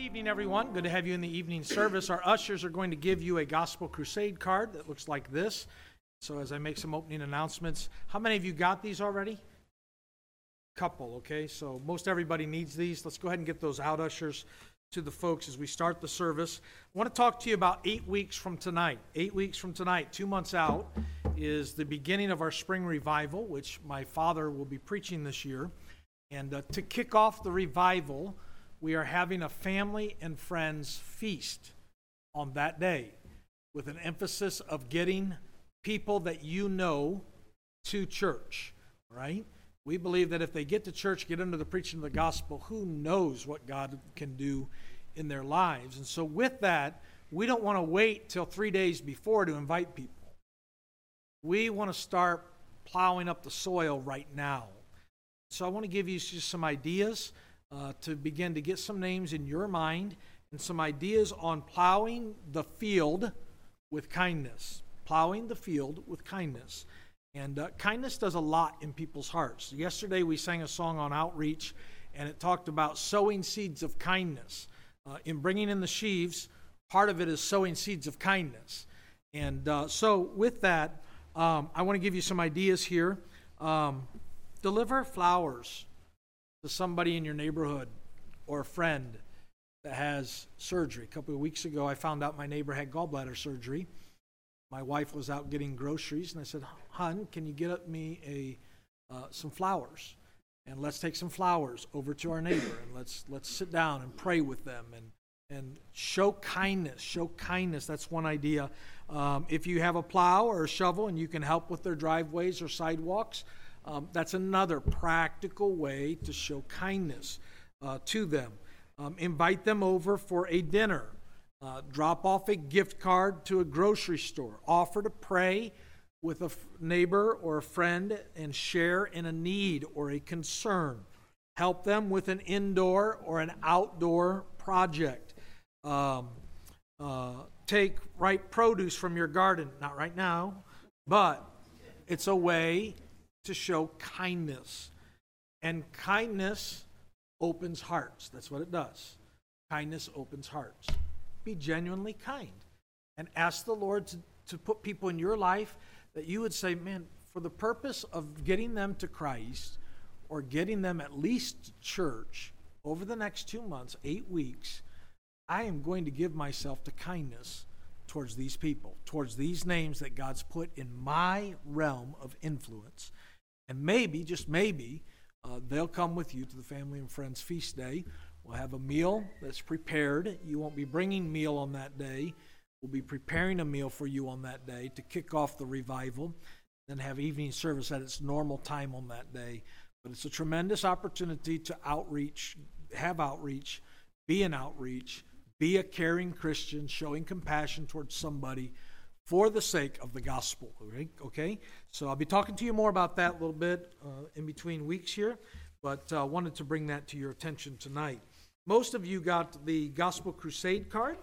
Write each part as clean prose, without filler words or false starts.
Evening, everyone. Good to have you in the evening service. Our ushers are going to give you a Gospel Crusade card that looks like this. So as I make some opening announcements, how many of you got these already? Couple, okay? So most everybody needs these. Let's go ahead and get those out, ushers, to the folks as we start the service. I want to talk to you about 8 weeks from tonight. 8 weeks from tonight, 2 months out, is the beginning of our spring revival, which my father will be preaching this year. And to kick off the revival, we are having a family and friends feast on that day with an emphasis of getting people that you know to church, right? We believe that if they get to church, get under the preaching of the gospel, who knows what God can do in their lives. And so with that, we don't want to wait till 3 days before to invite people. We want to start plowing up the soil right now. So I want to give you just some ideas to begin to get some names in your mind and some ideas on plowing the field with kindness. Plowing the field with kindness. And kindness does a lot in people's hearts. Yesterday we sang a song on outreach, and it talked about sowing seeds of kindness. In bringing in the sheaves, part of it is sowing seeds of kindness. And so with that, I want to give you some ideas here. Deliver flowers to somebody in your neighborhood or a friend that has surgery. A couple of weeks ago, I found out my neighbor had gallbladder surgery. My wife was out getting groceries, and I said, "Hon, can you get me some flowers? And let's take some flowers over to our neighbor, and let's sit down and pray with them and show kindness. Show kindness." That's one idea. If you have a plow or a shovel and you can help with their driveways or sidewalks, that's another practical way to show kindness to them. Invite them over for a dinner. Drop off a gift card to a grocery store. Offer to pray with a neighbor or a friend and share in a need or a concern. Help them with an indoor or an outdoor project. Take ripe produce from your garden. Not right now, but it's a way to show kindness. And kindness opens hearts. That's what it does. Kindness opens hearts. Be genuinely kind and ask the Lord to put people in your life that you would say, man, for the purpose of getting them to Christ or getting them at least to church over the next 2 months, 8 weeks, I am going to give myself to kindness towards these people, towards these names that God's put in my realm of influence. And maybe, just maybe, they'll come with you to the Family and Friends Feast Day. We'll have a meal that's prepared. You won't be bringing meal on that day. We'll be preparing a meal for you on that day to kick off the revival, then have evening service at its normal time on that day. But it's a tremendous opportunity to outreach, have outreach, be an outreach, be a caring Christian, showing compassion towards somebody for the sake of the gospel, okay? So I'll be talking to you more about that a little bit in between weeks here, but wanted to bring that to your attention tonight. Most of you got the Gospel Crusade card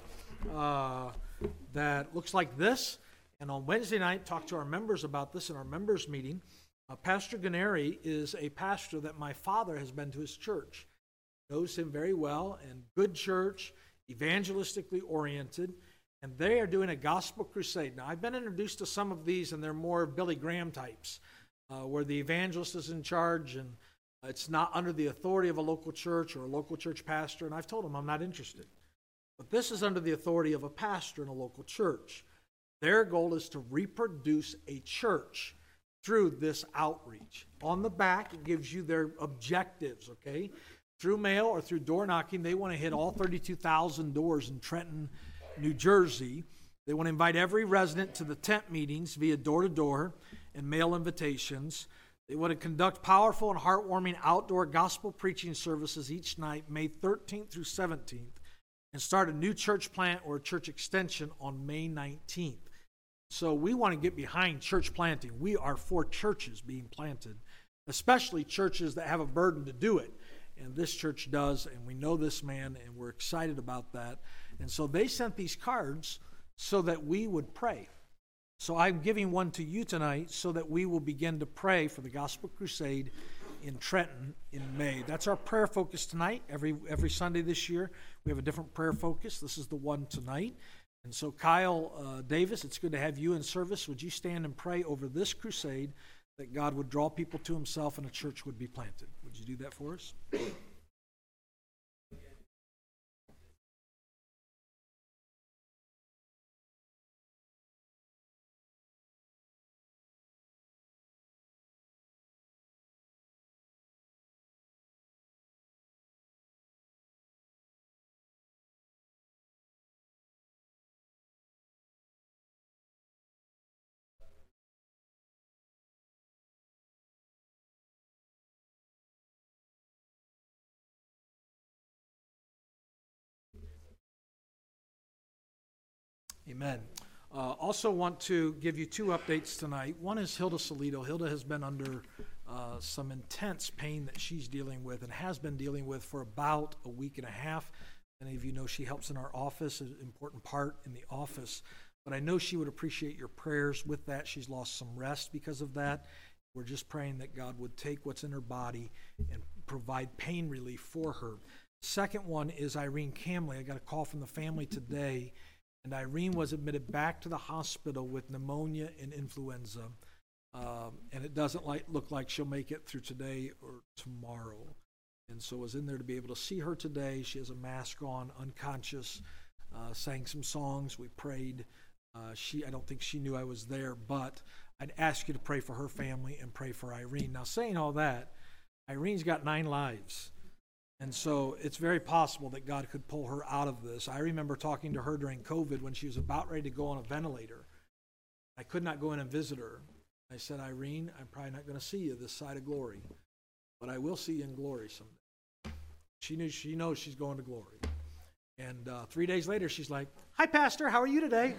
that looks like this, and on Wednesday night, talked to our members about this in our members meeting. Pastor Gennari is a pastor that my father has been to his church, knows him very well, and good church, evangelistically oriented. And they are doing a gospel crusade. Now, I've been introduced to some of these, and they're more Billy Graham types, where the evangelist is in charge, and it's not under the authority of a local church or a local church pastor. And I've told them I'm not interested. But this is under the authority of a pastor in a local church. Their goal is to reproduce a church through this outreach. On the back, it gives you their objectives, okay? Through mail or through door knocking, they want to hit all 32,000 doors in Trenton, New Jersey. They want to invite every resident to the tent meetings via door-to-door and mail invitations. They want to conduct powerful and heartwarming outdoor gospel preaching services each night, May 13th through 17th, and start a new church plant or a church extension on May 19th. So we want to get behind church planting. We are for churches being planted, especially churches that have a burden to do it. And this church does, and we know this man, and we're excited about that. And so they sent these cards so that we would pray. So I'm giving one to you tonight so that we will begin to pray for the Gospel Crusade in Trenton in May. That's our prayer focus tonight. Every Sunday this year, we have a different prayer focus. This is the one tonight. And so, Kyle Davis, it's good to have you in service. Would you stand and pray over this crusade that God would draw people to himself and a church would be planted? Would you do that for us? Amen. Also want to give you two updates tonight. One is Hilda Salido. Hilda has been under some intense pain that she's dealing with and has been dealing with for about a week and a half. Many of you know she helps in our office, an important part in the office. But I know she would appreciate your prayers with that. She's lost some rest because of that. We're just praying that God would take what's in her body and provide pain relief for her. Second one is Irene Camley. I got a call from the family today, and Irene was admitted back to the hospital with pneumonia and influenza. And it doesn't look like she'll make it through today or tomorrow. And so I was in there to be able to see her today. She has a mask on, unconscious, sang some songs. We prayed. I don't think she knew I was there, but I'd ask you to pray for her family and pray for Irene. Now, saying all that, Irene's got 9 lives. And so it's very possible that God could pull her out of this. I remember talking to her during COVID when she was about ready to go on a ventilator. I could not go in and visit her. I said, Irene, I'm probably not going to see you this side of glory, but I will see you in glory someday. She knows she's going to glory. And 3 days later, she's like, hi, Pastor, how are you today?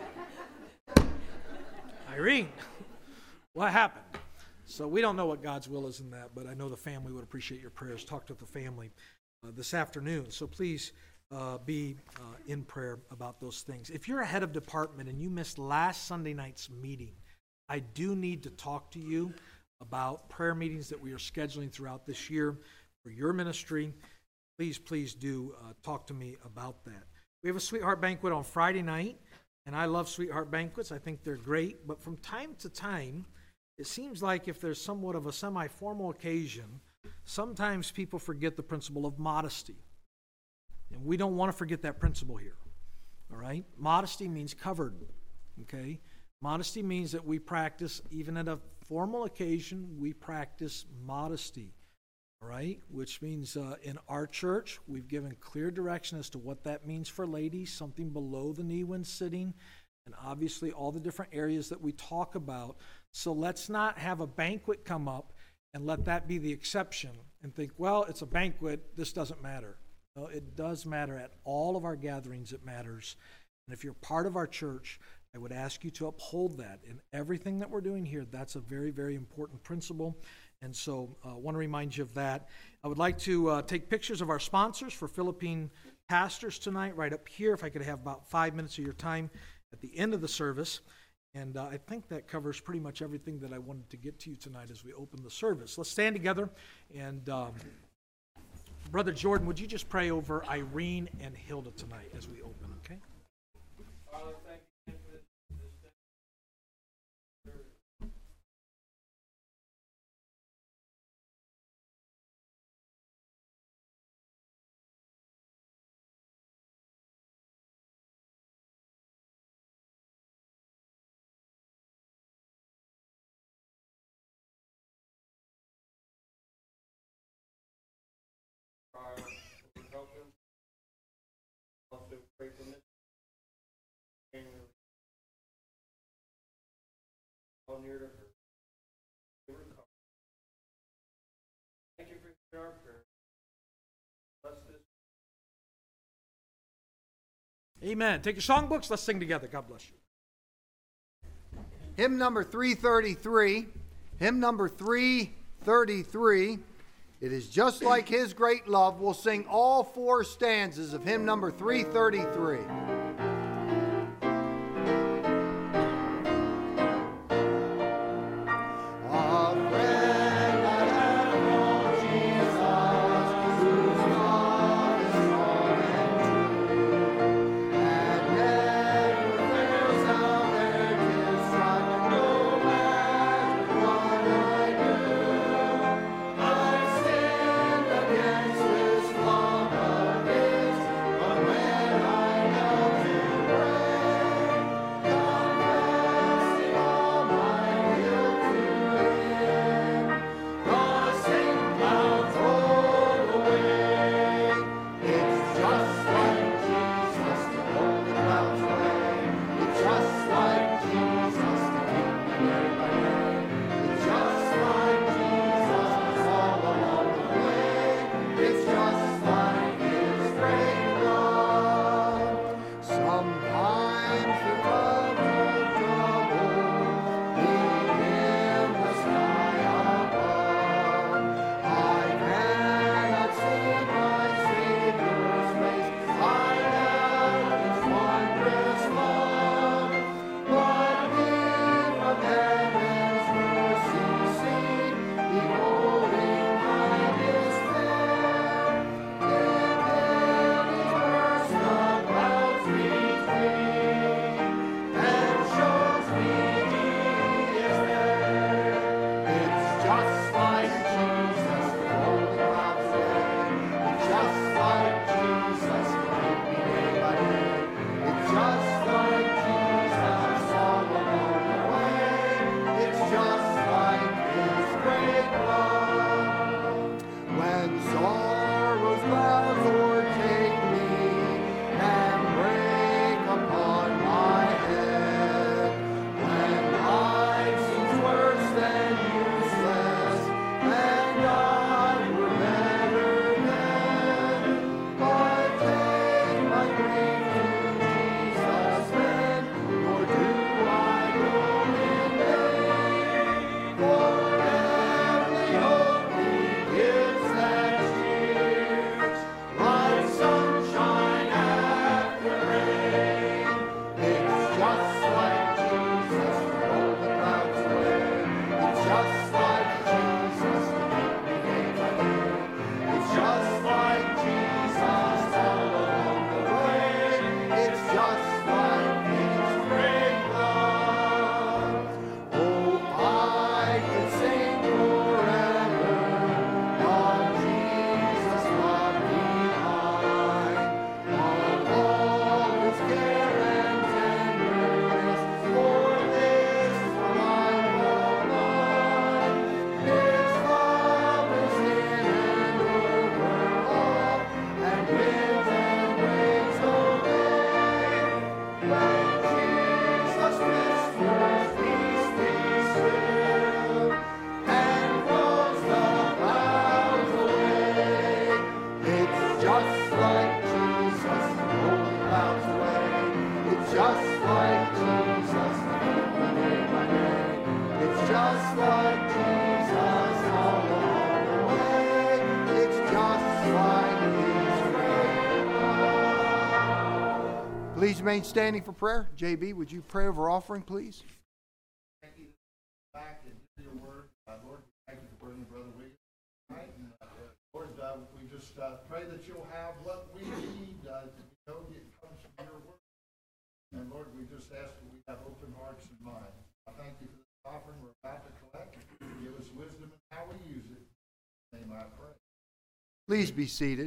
Irene, what happened? So we don't know what God's will is in that, but I know the family would appreciate your prayers. Talked with the family this afternoon. So please be in prayer about those things. If you're a head of department and you missed last Sunday night's meeting, I do need to talk to you about prayer meetings that we are scheduling throughout this year for your ministry. Please do talk to me about that. We have a Sweetheart Banquet on Friday night, and I love Sweetheart Banquets. I think they're great, but from time to time, it seems like if there's somewhat of a semi-formal occasion, sometimes people forget the principle of modesty. And we don't want to forget that principle here. All right? Modesty means covered. Okay? Modesty means that we practice, even at a formal occasion, we practice modesty. All right? Which means in our church, we've given clear direction as to what that means for ladies, something below the knee when sitting, and obviously all the different areas that we talk about. So let's not have a banquet come up and let that be the exception and think, well, it's a banquet, this doesn't matter. No, it does matter. At all of our gatherings, it matters. And if you're part of our church, I would ask you to uphold that. In everything that we're doing here, that's a very, very important principle. And so I want to remind you of that. I would like to take pictures of our sponsors for Philippine pastors tonight, right up here, if I could have about 5 minutes of your time at the end of the service. And I think that covers pretty much everything that I wanted to get to you tonight as we open the service. Let's stand together. And Brother Jordan, would you just pray over Irene and Hilda tonight as we open, okay? Father, thank you for this day. Help them. Also pray for this. All near to her. Thank you for our prayer. Bless this. Amen. Take your songbooks. Let's sing together. God bless you. Hymn number 333. Hymn number 333. It is just like His great love. We'll sing all 4 stanzas of hymn number 333. A friend I have Please remain standing for prayer. JB, would you pray over offering, please? Thank you back and do your word. Lord, thank you for bringing Brother William tonight. And, Lord, we just pray that you'll have what we need to know it comes from your word. And Lord, we just ask that we have open hearts and minds. I thank you for this offering we're about to collect. Give us wisdom in how we use it. In your name I pray. Please be seated.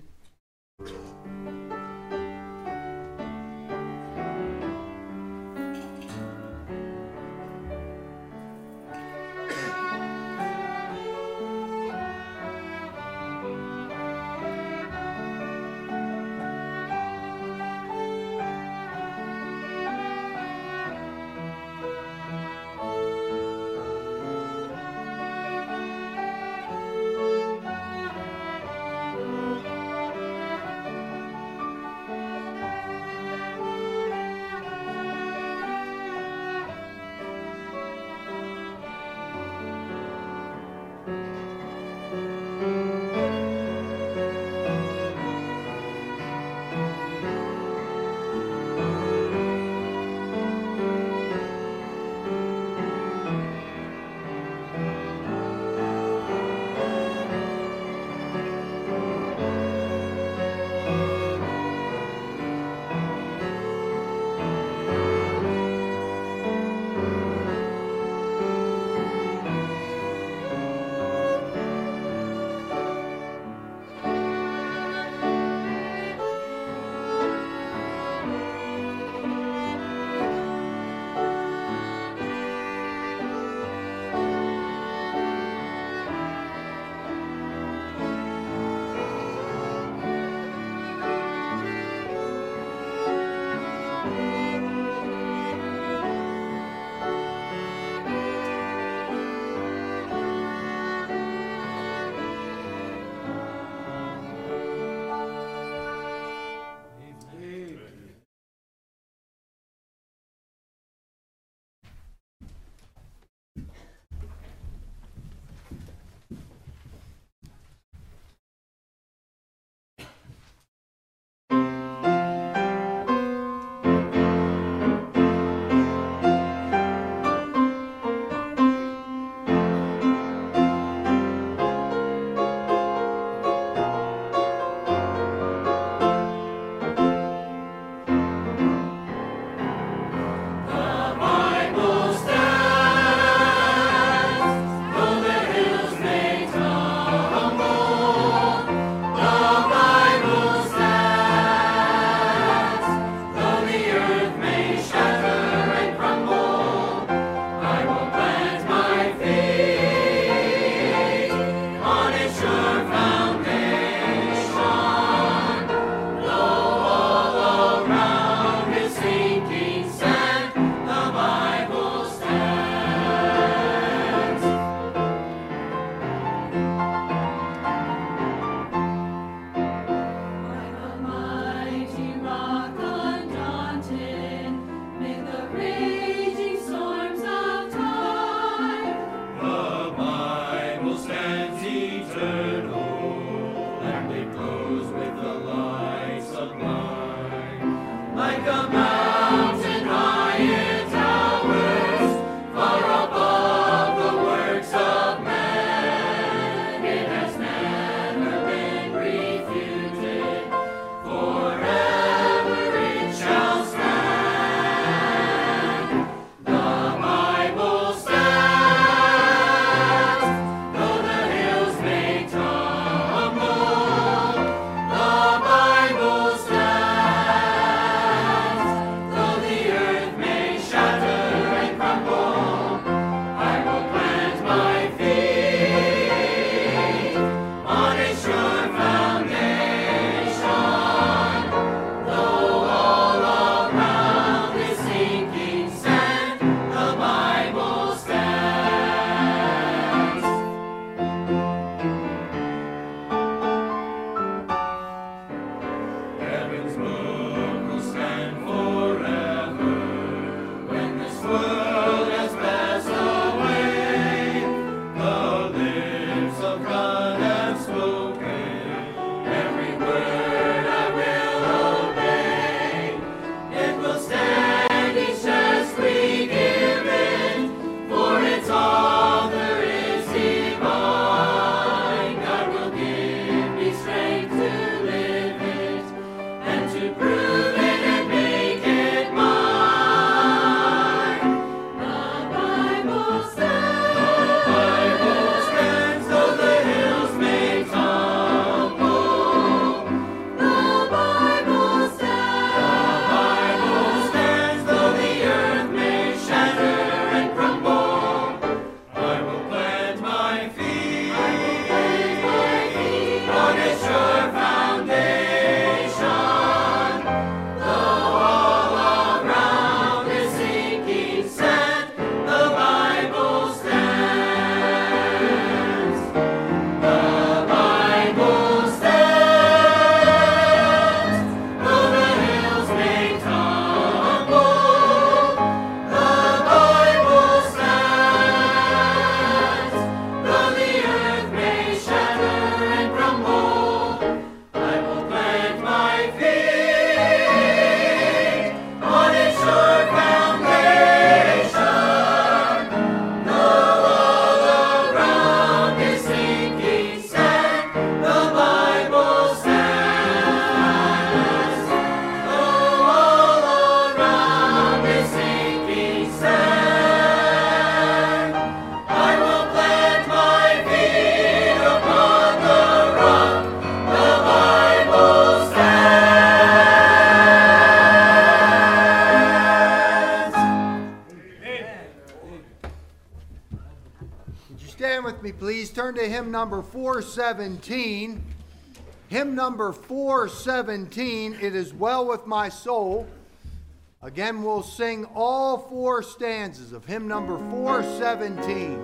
please turn to hymn number 417. Hymn number 417, It Is Well With My Soul. Again, we'll sing all 4 stanzas of hymn number 417.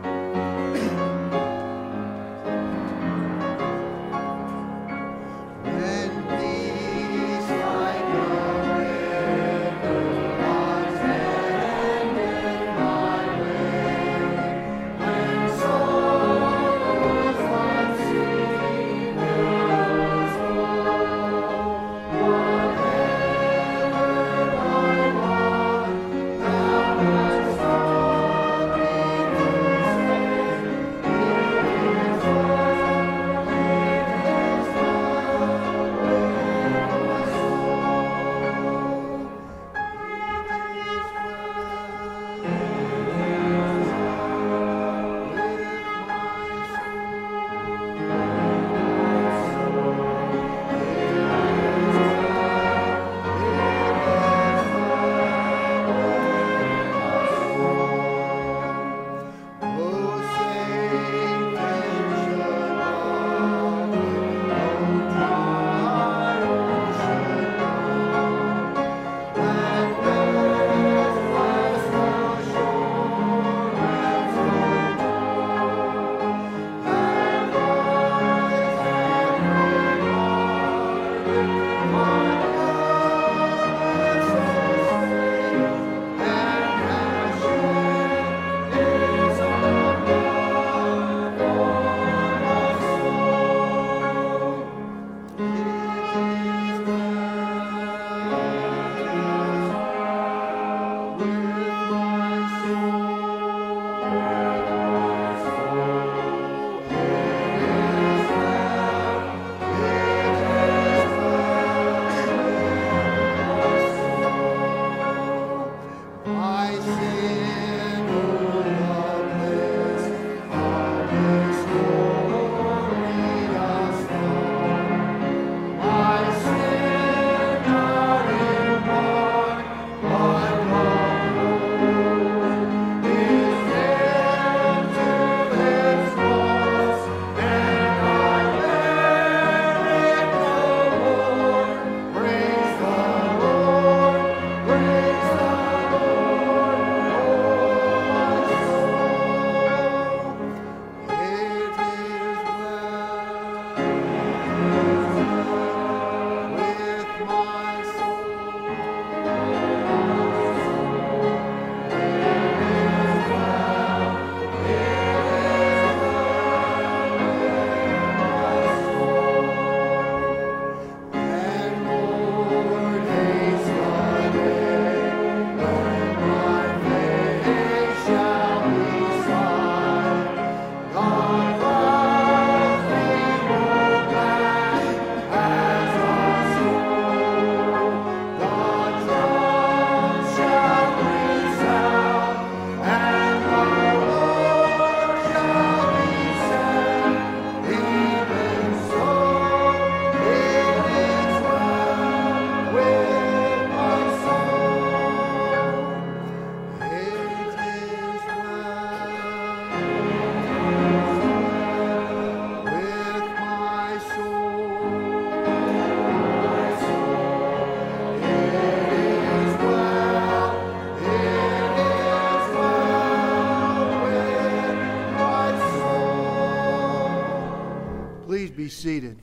Be seated.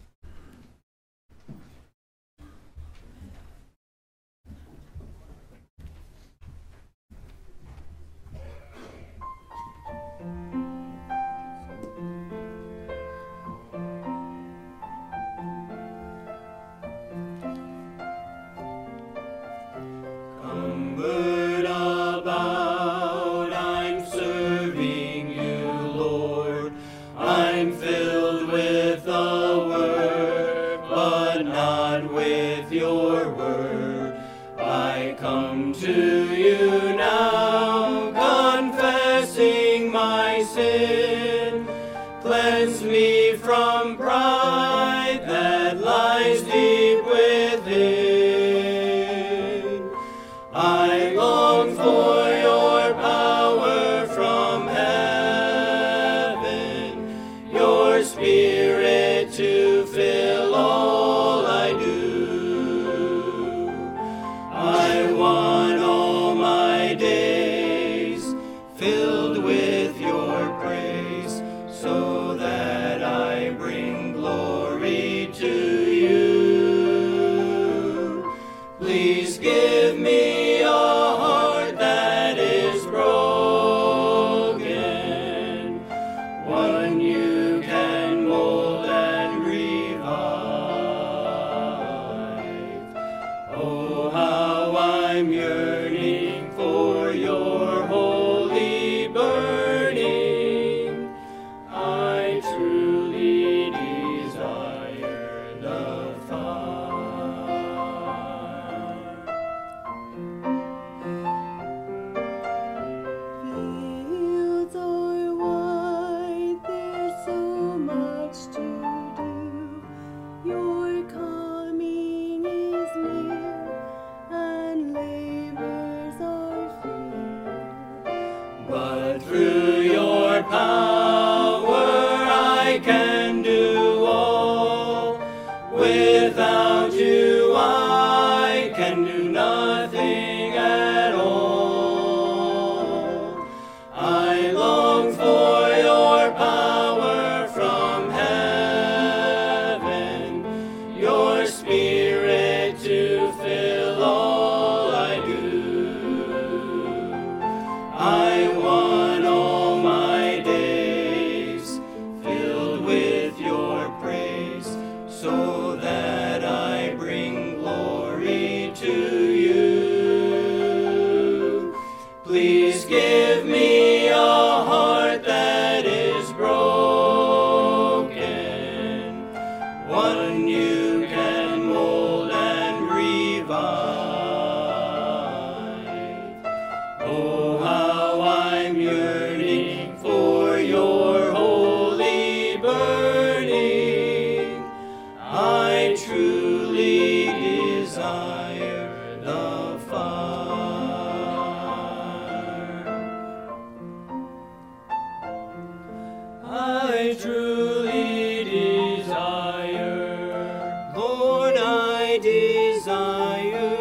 I long for your power from heaven. Please give me a heart that is broken, one you can mold and revive. Oh, how I'm yearning for your holy burning. I truly desire the fire. Fields are wide, there's so much to do. Your coming is near, and labors are few. But through your power I can do all. Without you I can do nothing at all. I long for your power from heaven, your spirit to fill all I do. I want all my days filled with your praise, so that I bring glory to you. Please give me a heart that is broken, one you can mold and revive. Oh, how I'm yearning for your holy burning. I truly desire the fire. I truly desire, Lord, I desire.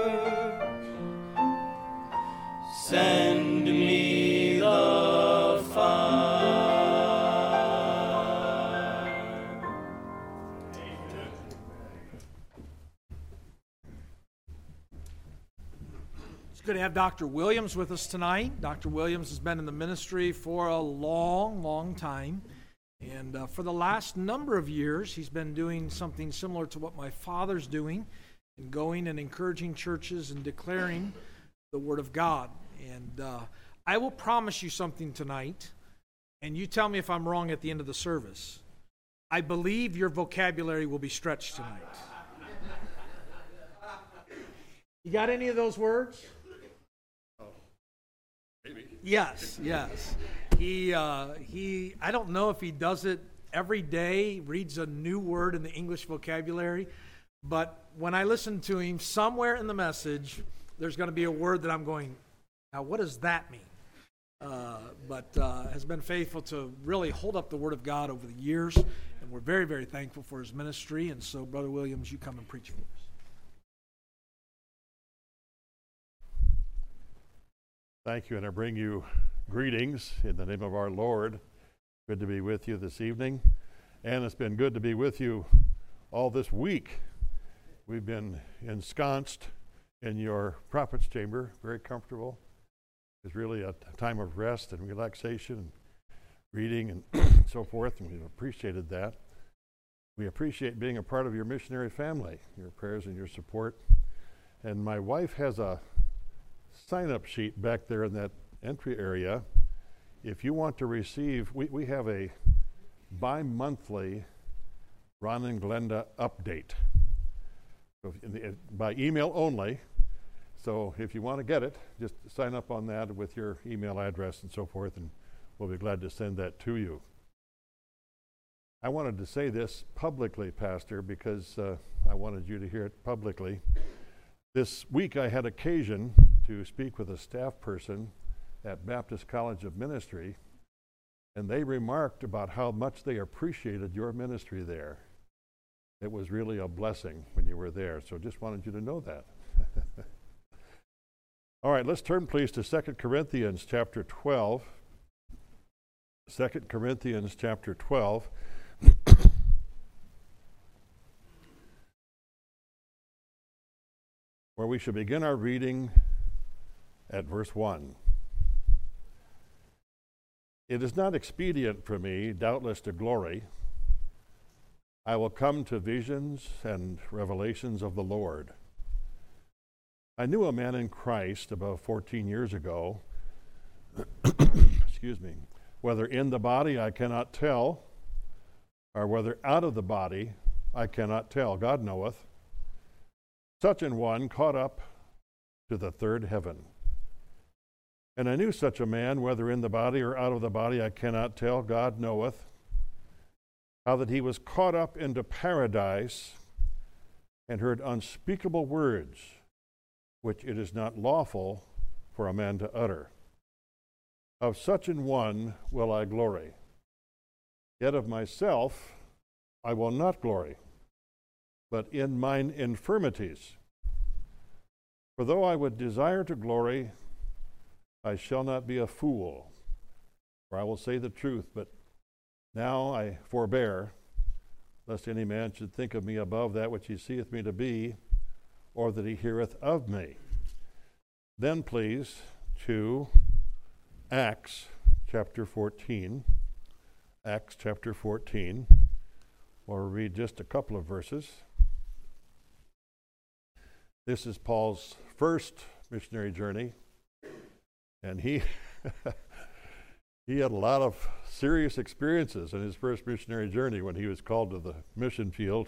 Send me the fire. It's good to have Dr. Williams with us tonight. Dr. Williams has been in the ministry for a long, long time. And for the last number of years, he's been doing something similar to what my father's doing, and going and encouraging churches and declaring the Word of God. And I will promise you something tonight, and you tell me if I'm wrong at the end of the service. I believe your vocabulary will be stretched tonight. You got any of those words? Maybe. Yes, yes. He I don't know if he does it every day, reads a new word in the English vocabulary, but when I listen to him, somewhere in the message, there's going to be a word that I'm going, now what does that mean? But has been faithful to really hold up the Word of God over the years, and we're very, very thankful for his ministry. And so, Brother Williams, you come and preach for us. Thank you, and I bring you greetings in the name of our Lord. Good to be with you this evening, and it's been good to be with you all this week. We've been ensconced in your prophet's chamber, very comfortable. It's really a time of rest and relaxation, and reading and so forth, and we've appreciated that. We appreciate being a part of your missionary family, your prayers and your support. And my wife has a sign-up sheet back there in that entry area. If you want to receive, we have a bi-monthly Ron and Glenda update. So by email only. So if you want to get it, just sign up on that with your email address and so forth, and we'll be glad to send that to you. I wanted to say this publicly, Pastor, because I wanted you to hear it publicly. This week I had occasion to speak with a staff person at Baptist College of Ministry, and they remarked about how much they appreciated your ministry there. It was really a blessing when you were there, so just wanted you to know that. All right, let's turn please to 2 Corinthians chapter 12. 2 Corinthians chapter 12. where we should begin our reading at verse 1. It is not expedient for me, doubtless, to glory. I will come to visions and revelations of the Lord. I knew a man in Christ about 14 years ago, excuse me, whether in the body I cannot tell, or whether out of the body I cannot tell. God knoweth. Such an one caught up to the third heaven. And I knew such a man, whether in the body or out of the body I cannot tell. God knoweth. How that he was caught up into paradise and heard unspeakable words, which it is not lawful for a man to utter. Of such an one will I glory. Yet of myself I will not glory, but in mine infirmities. For though I would desire to glory, I shall not be a fool, for I will say the truth, but now I forbear, lest any man should think of me above that which he seeth me to be, or that he heareth of me. Then please to Acts chapter 14. Acts chapter 14. We'll read just a couple of verses. This is Paul's first missionary journey, and he had a lot of serious experiences in his first missionary journey when he was called to the mission field.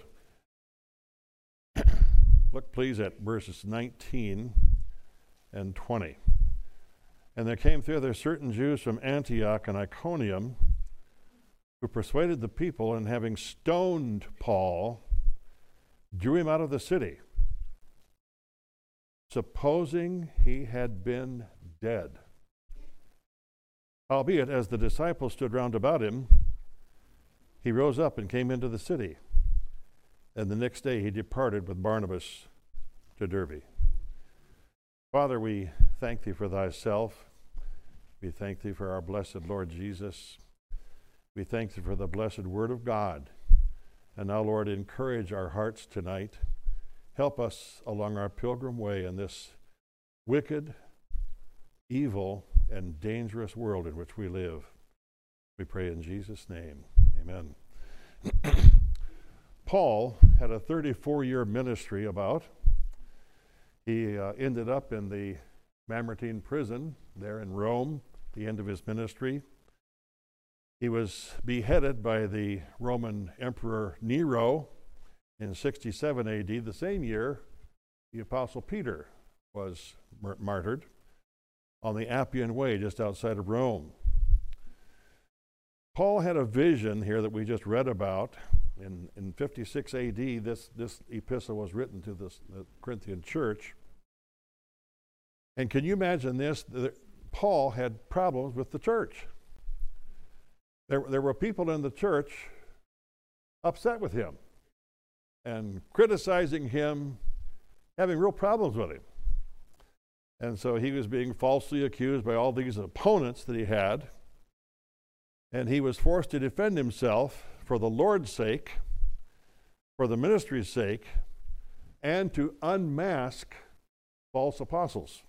Look please at verses 19 and 20. And there came thither certain Jews from Antioch and Iconium, who persuaded the people, and having stoned Paul, drew him out of the city, supposing he had been dead. Howbeit, as the disciples stood round about him, he rose up and came into the city. And the next day he departed with Barnabas to Derbe. Father, we thank thee for thyself. We thank thee for our blessed Lord Jesus. We thank thee for the blessed word of God. And now, Lord, encourage our hearts tonight. Help us along our pilgrim way in this wicked, evil, and dangerous world in which we live. We pray in Jesus' name. Amen. Paul had a 34-year ministry about. He ended up in the Mamertine prison there in Rome, the end of his ministry. He was beheaded by the Roman Emperor Nero in 67 AD, the same year the Apostle Peter was martyred on the Appian Way just outside of Rome. Paul had a vision here that we just read about. In 56 AD, this epistle was written to the Corinthian church. And can you imagine this? Paul had problems with the church. There were people in the church upset with him and criticizing him, having real problems with him. And so he was being falsely accused by all these opponents that he had. And he was forced to defend himself for the Lord's sake, for the ministry's sake, and to unmask false apostles.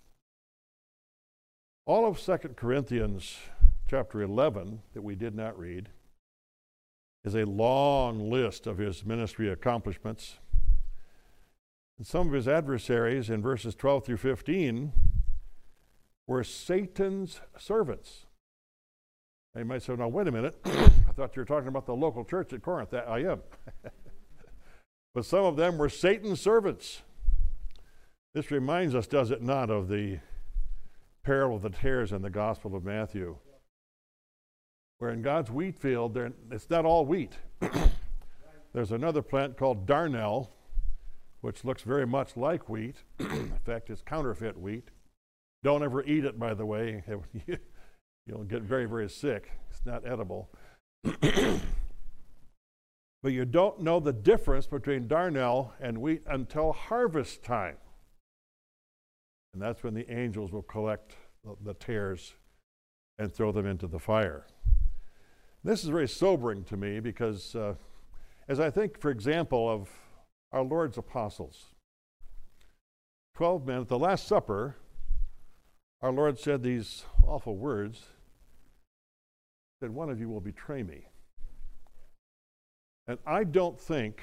All of 2 Corinthians chapter 11, that we did not read, is a long list of his ministry accomplishments. And some of his adversaries in verses 12 through 15 were Satan's servants. And you might say, now wait a minute, I thought you were talking about the local church at Corinth. I am. But some of them were Satan's servants. This reminds us, does it not, of the parable of the tares in the Gospel of Matthew, where in God's wheat field, it's not all wheat. There's another plant called darnel, which looks very much like wheat. In fact, it's counterfeit wheat. Don't ever eat it, by the way. You'll get very, very sick. It's not edible. But you don't know the difference between darnel and wheat until harvest time. And that's when the angels will collect the tares and throw them into the fire. This is very sobering to me because as I think, for example, of our Lord's apostles, 12 men at the Last Supper, our Lord said these awful words, that one of you will betray me. And I don't think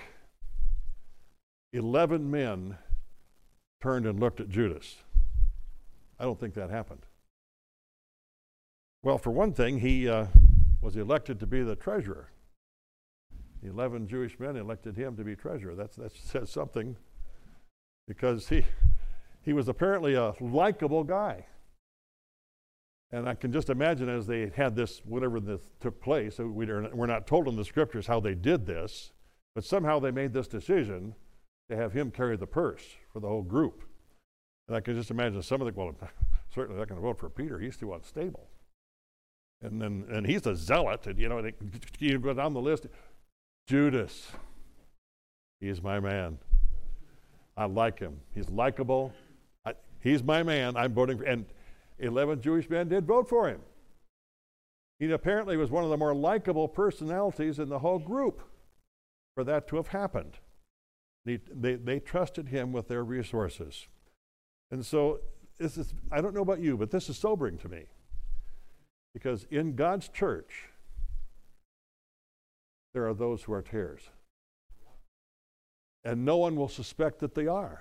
11 men turned and looked at Judas. I don't think that happened. Well, for one thing, he was elected to be the treasurer. The 11 Jewish men elected him to be treasurer. That says something, because he was apparently a likable guy. And I can just imagine as they had this, whatever this took place, we're not told in the scriptures how they did this, but somehow they made this decision to have him carry the purse for the whole group. And I can just imagine some of them, well, certainly not going to vote for Peter. He's too unstable. And he's a zealot, and you go down the list. Judas, he's my man. I like him. He's likable. He's my man. I'm voting for. And 11 Jewish men did vote for him. He apparently was one of the more likable personalities in the whole group for that to have happened. They trusted him with their resources. And so this is, I don't know about you, but this is sobering to me. Because in God's church, there are those who are tares. And no one will suspect that they are.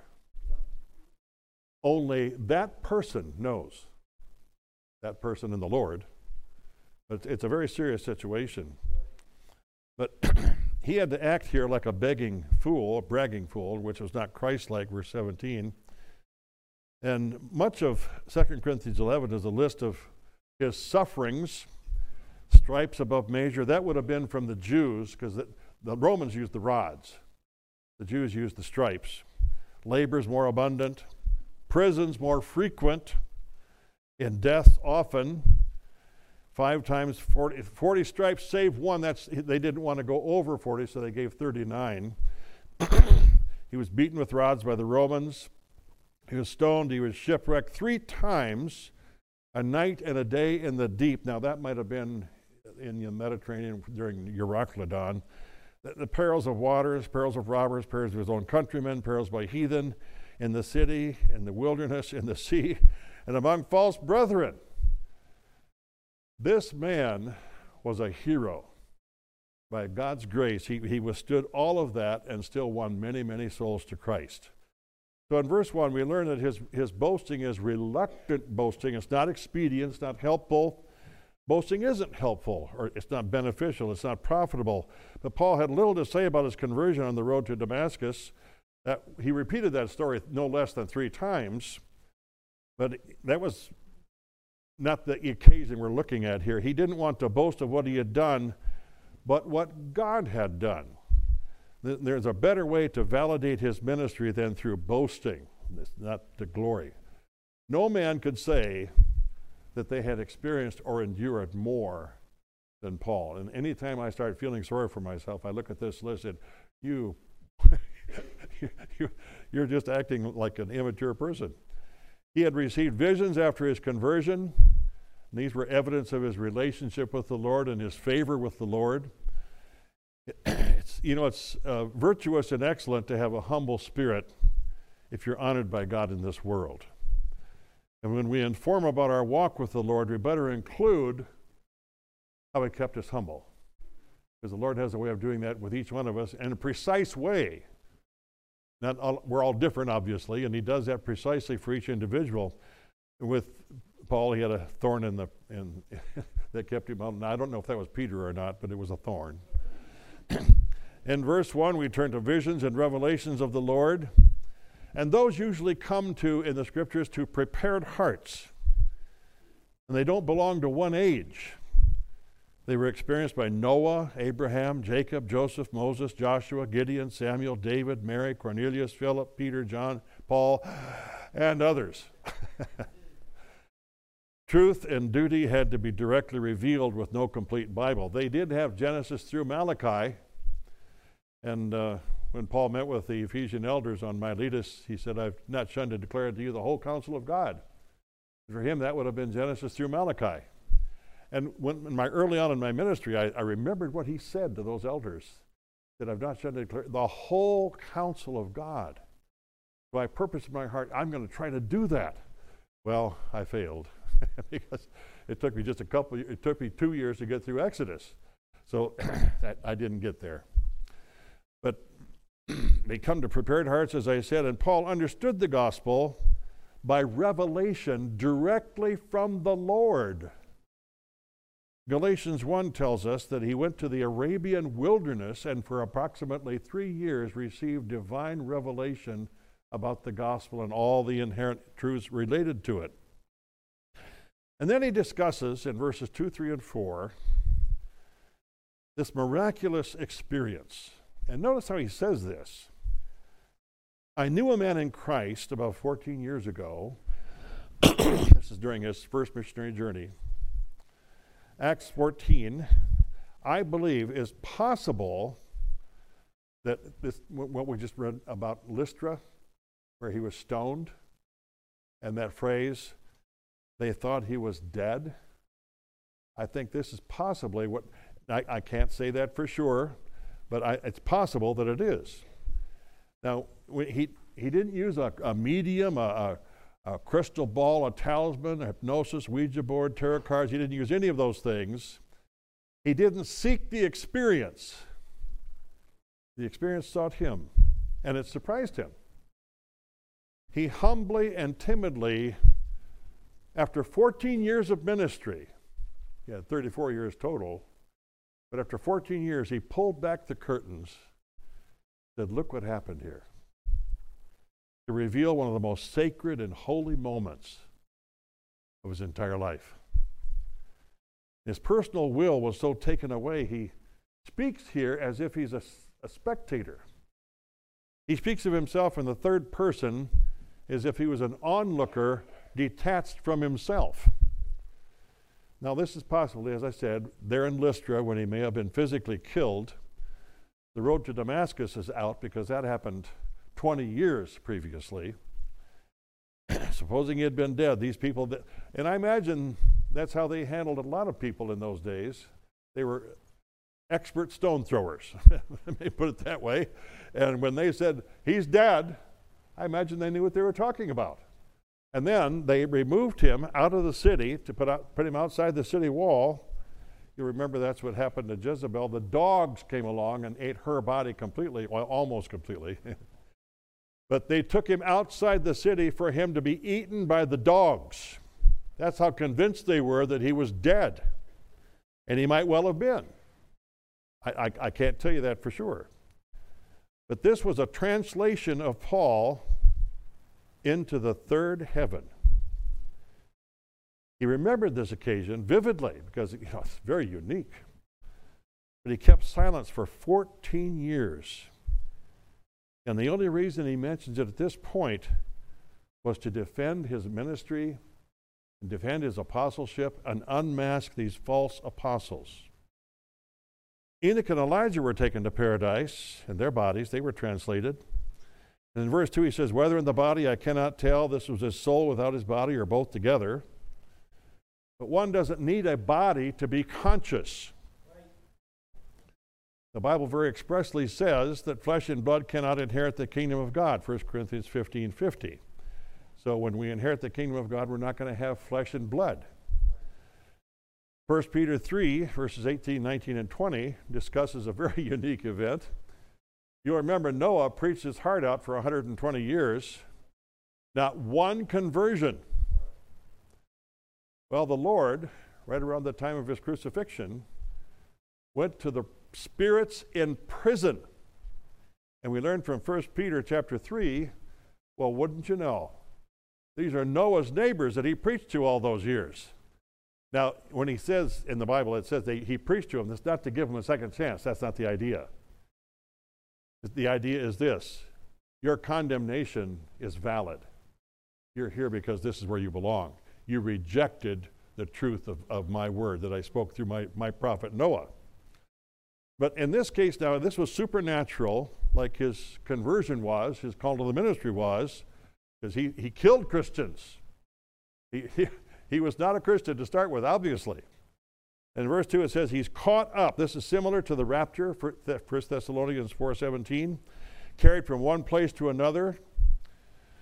Only that person knows. That person in the Lord. But it's a very serious situation. But he had to act here like a begging fool, a bragging fool, which was not Christ-like, verse 17. And much of 2 Corinthians 11 is a list of his sufferings, stripes above measure. That would have been from the Jews, because the Romans used the rods. The Jews used the stripes. Labors more abundant, prisons more frequent, in death often. 5 times 40 stripes save one. They didn't want to go over 40, so they gave 39. He was beaten with rods by the Romans. He was stoned. He was shipwrecked 3 times, a night and a day in the deep. Now, that might have been in the Mediterranean during Euroclydon. The perils of waters, perils of robbers, perils of his own countrymen, perils by heathen, in the city, in the wilderness, in the sea, and among false brethren. This man was a hero. By God's grace, he withstood all of that and still won many, many souls to Christ. So in verse 1, we learn that his boasting is reluctant boasting. It's not expedient. It's not helpful. Boasting isn't helpful, or it's not beneficial. It's not profitable. But Paul had little to say about his conversion on the road to Damascus. He repeated that story no less than 3 times. But that was not the occasion we're looking at here. He didn't want to boast of what he had done, but what God had done. There's a better way to validate his ministry than through boasting. It's not the glory. No man could say that they had experienced or endured more than Paul. And anytime I start feeling sorry for myself, I look at this list and you're just acting like an immature person. He had received visions after his conversion. And these were evidence of his relationship with the Lord and his favor with the Lord. It's virtuous and excellent to have a humble spirit if you're honored by God in this world. And when we inform about our walk with the Lord, we better include how he kept us humble. Because the Lord has a way of doing that with each one of us in a precise way. We're all different, obviously, and he does that precisely for each individual. With Paul, he had a thorn in that kept him out. Now, I don't know if that was Peter or not, but it was a thorn. In verse 1, we turn to visions and revelations of the Lord. And those usually come in the scriptures to prepared hearts. And they don't belong to one age. They were experienced by Noah, Abraham, Jacob, Joseph, Moses, Joshua, Gideon, Samuel, David, Mary, Cornelius, Philip, Peter, John, Paul, and others. Truth and duty had to be directly revealed with no complete Bible. They did have Genesis through Malachi. And when Paul met with the Ephesian elders on Miletus, he said, I've not shunned to declare to you the whole counsel of God. For him, that would have been Genesis through Malachi. And early on in my ministry, I remembered what he said to those elders, that I've not shunned to declare the whole counsel of God. So I purposed in my heart, I'm going to try to do that. Well, I failed because it took me it took me 2 years to get through Exodus. So I didn't get there. But they come to prepared hearts, as I said, and Paul understood the gospel by revelation directly from the Lord. Galatians 1 tells us that he went to the Arabian wilderness and for approximately 3 years received divine revelation about the gospel and all the inherent truths related to it. And then he discusses in verses 2, 3, and 4 this miraculous experience. And notice how he says this. I knew a man in Christ about 14 years ago. This is during his first missionary journey. Acts 14, I believe, is possible that this, what we just read about Lystra, where he was stoned, and that phrase, they thought he was dead. I think this is possibly what, I can't say that for sure, but it's possible that it is. Now, he didn't use a medium, a crystal ball, a talisman, a hypnosis, Ouija board, tarot cards. He didn't use any of those things. He didn't seek the experience. The experience sought him, and it surprised him. He humbly and timidly, after 14 years of ministry, he had 34 years total, but after 14 years, he pulled back the curtains, said, look what happened here. To reveal one of the most sacred and holy moments of his entire life. His personal will was so taken away, he speaks here as if he's a spectator. He speaks of himself in the third person as if he was an onlooker detached from himself. Now, this is possibly, as I said, there in Lystra when he may have been physically killed. The road to Damascus is out because that happened 20 years previously. Supposing he had been dead, these people, and I imagine that's how they handled a lot of people in those days. They were expert stone throwers, let me put it that way. And when they said, he's dead, I imagine they knew what they were talking about. And then they removed him out of the city to put him outside the city wall. You remember that's what happened to Jezebel. The dogs came along and ate her body completely, well, almost completely. But they took him outside the city for him to be eaten by the dogs. That's how convinced they were that he was dead. And he might well have been. I can't tell you that for sure. But this was a translation of Paul into the third heaven. He remembered this occasion vividly because it's very unique. But he kept silence for 14 years. And the only reason he mentions it at this point was to defend his ministry and defend his apostleship and unmask these false apostles. Enoch and Elijah were taken to paradise, and their bodies, they were translated. And in verse 2 he says, whether in the body I cannot tell, this was his soul without his body, or both together. But one doesn't need a body to be conscious. The Bible very expressly says that flesh and blood cannot inherit the kingdom of God, 1 Corinthians 15:50. So when we inherit the kingdom of God, we're not going to have flesh and blood. 1 Peter 3, verses 18, 19, and 20 discusses a very unique event. You'll remember Noah preached his heart out for 120 years. Not one conversion. Well, the Lord, right around the time of his crucifixion, went to the spirits in prison. And we learned from 1 Peter chapter 3, well, wouldn't you know? These are Noah's neighbors that he preached to all those years. Now, when he says in the Bible, it says he preached to them, that's not to give them a second chance. That's not the idea. The idea is this: your condemnation is valid. You're here because this is where you belong. You rejected the truth of my word that I spoke through my prophet Noah. But in this case now, this was supernatural, like his conversion was, his call to the ministry was, because he killed Christians. He was not a Christian to start with, obviously. In verse 2 it says he's caught up. This is similar to the rapture, 1 Thessalonians 4:17, carried from one place to another.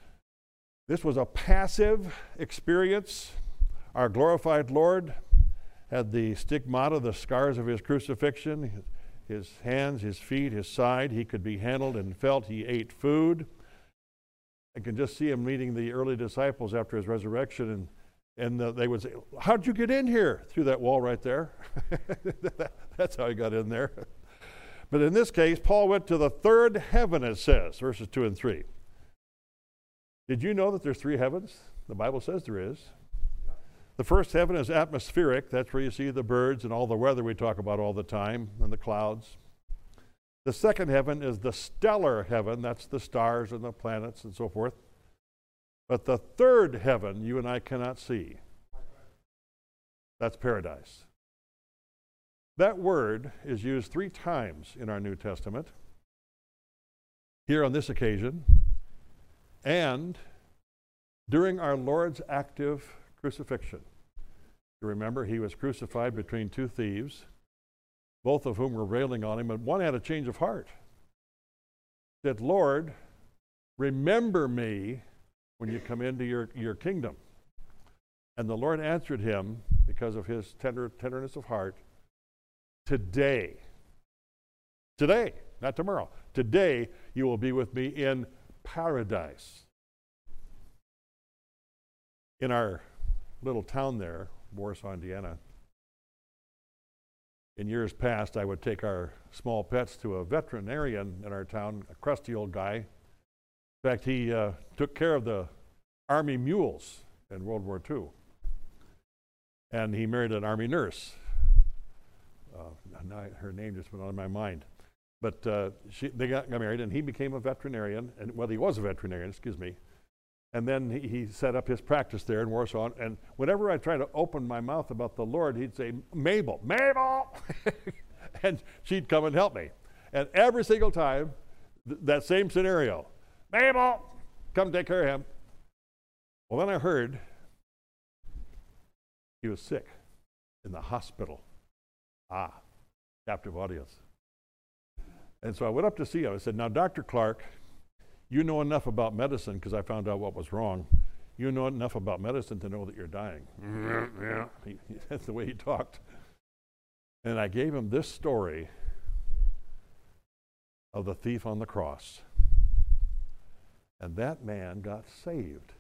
This was a passive experience. Our glorified Lord had the stigmata, the scars of his crucifixion, his hands, his feet, his side. He could be handled and felt. He ate food. I can just see him meeting the early disciples after his resurrection, and they would say, "How'd you get in here?" Through that wall right there. That's how he got in there. But in this case, Paul went to the third heaven, it says, verses 2 and 3. Did you know that there's 3 heavens? The Bible says there is. The first heaven is atmospheric. That's where you see the birds and all the weather we talk about all the time, and the clouds. The second heaven is the stellar heaven. That's the stars and the planets and so forth. But the third heaven you and I cannot see. That's paradise. That word is used 3 times in our New Testament. Here on this occasion, and during our Lord's active crucifixion. You remember, he was crucified between 2 thieves, both of whom were railing on him, and one had a change of heart. He said, "Lord, remember me when you come into your kingdom." And the Lord answered him, because of his tenderness of heart, "Today, not tomorrow, today you will be with me in paradise." In our little town there, Warsaw, Indiana, in years past, I would take our small pets to a veterinarian in our town, a crusty old guy. In fact, he took care of the Army mules in World War II. And he married an Army nurse. Now her name just went on in my mind. But they got married, and he became a veterinarian. And well, he was a veterinarian, excuse me. And then he set up his practice there in Warsaw. And whenever I tried to open my mouth about the Lord, he'd say, "Mabel, Mabel!" And she'd come and help me. And every single time, that same scenario. "Mabel, come take care of him." Well, then I heard he was sick in the hospital. Captive audience. And so I went up to see him. I said, "Now, Dr. Clark, you know enough about medicine," because I found out what was wrong. "You know enough about medicine to know that you're dying." Yeah. That's the way he talked. And I gave him this story of the thief on the cross. And that man got saved.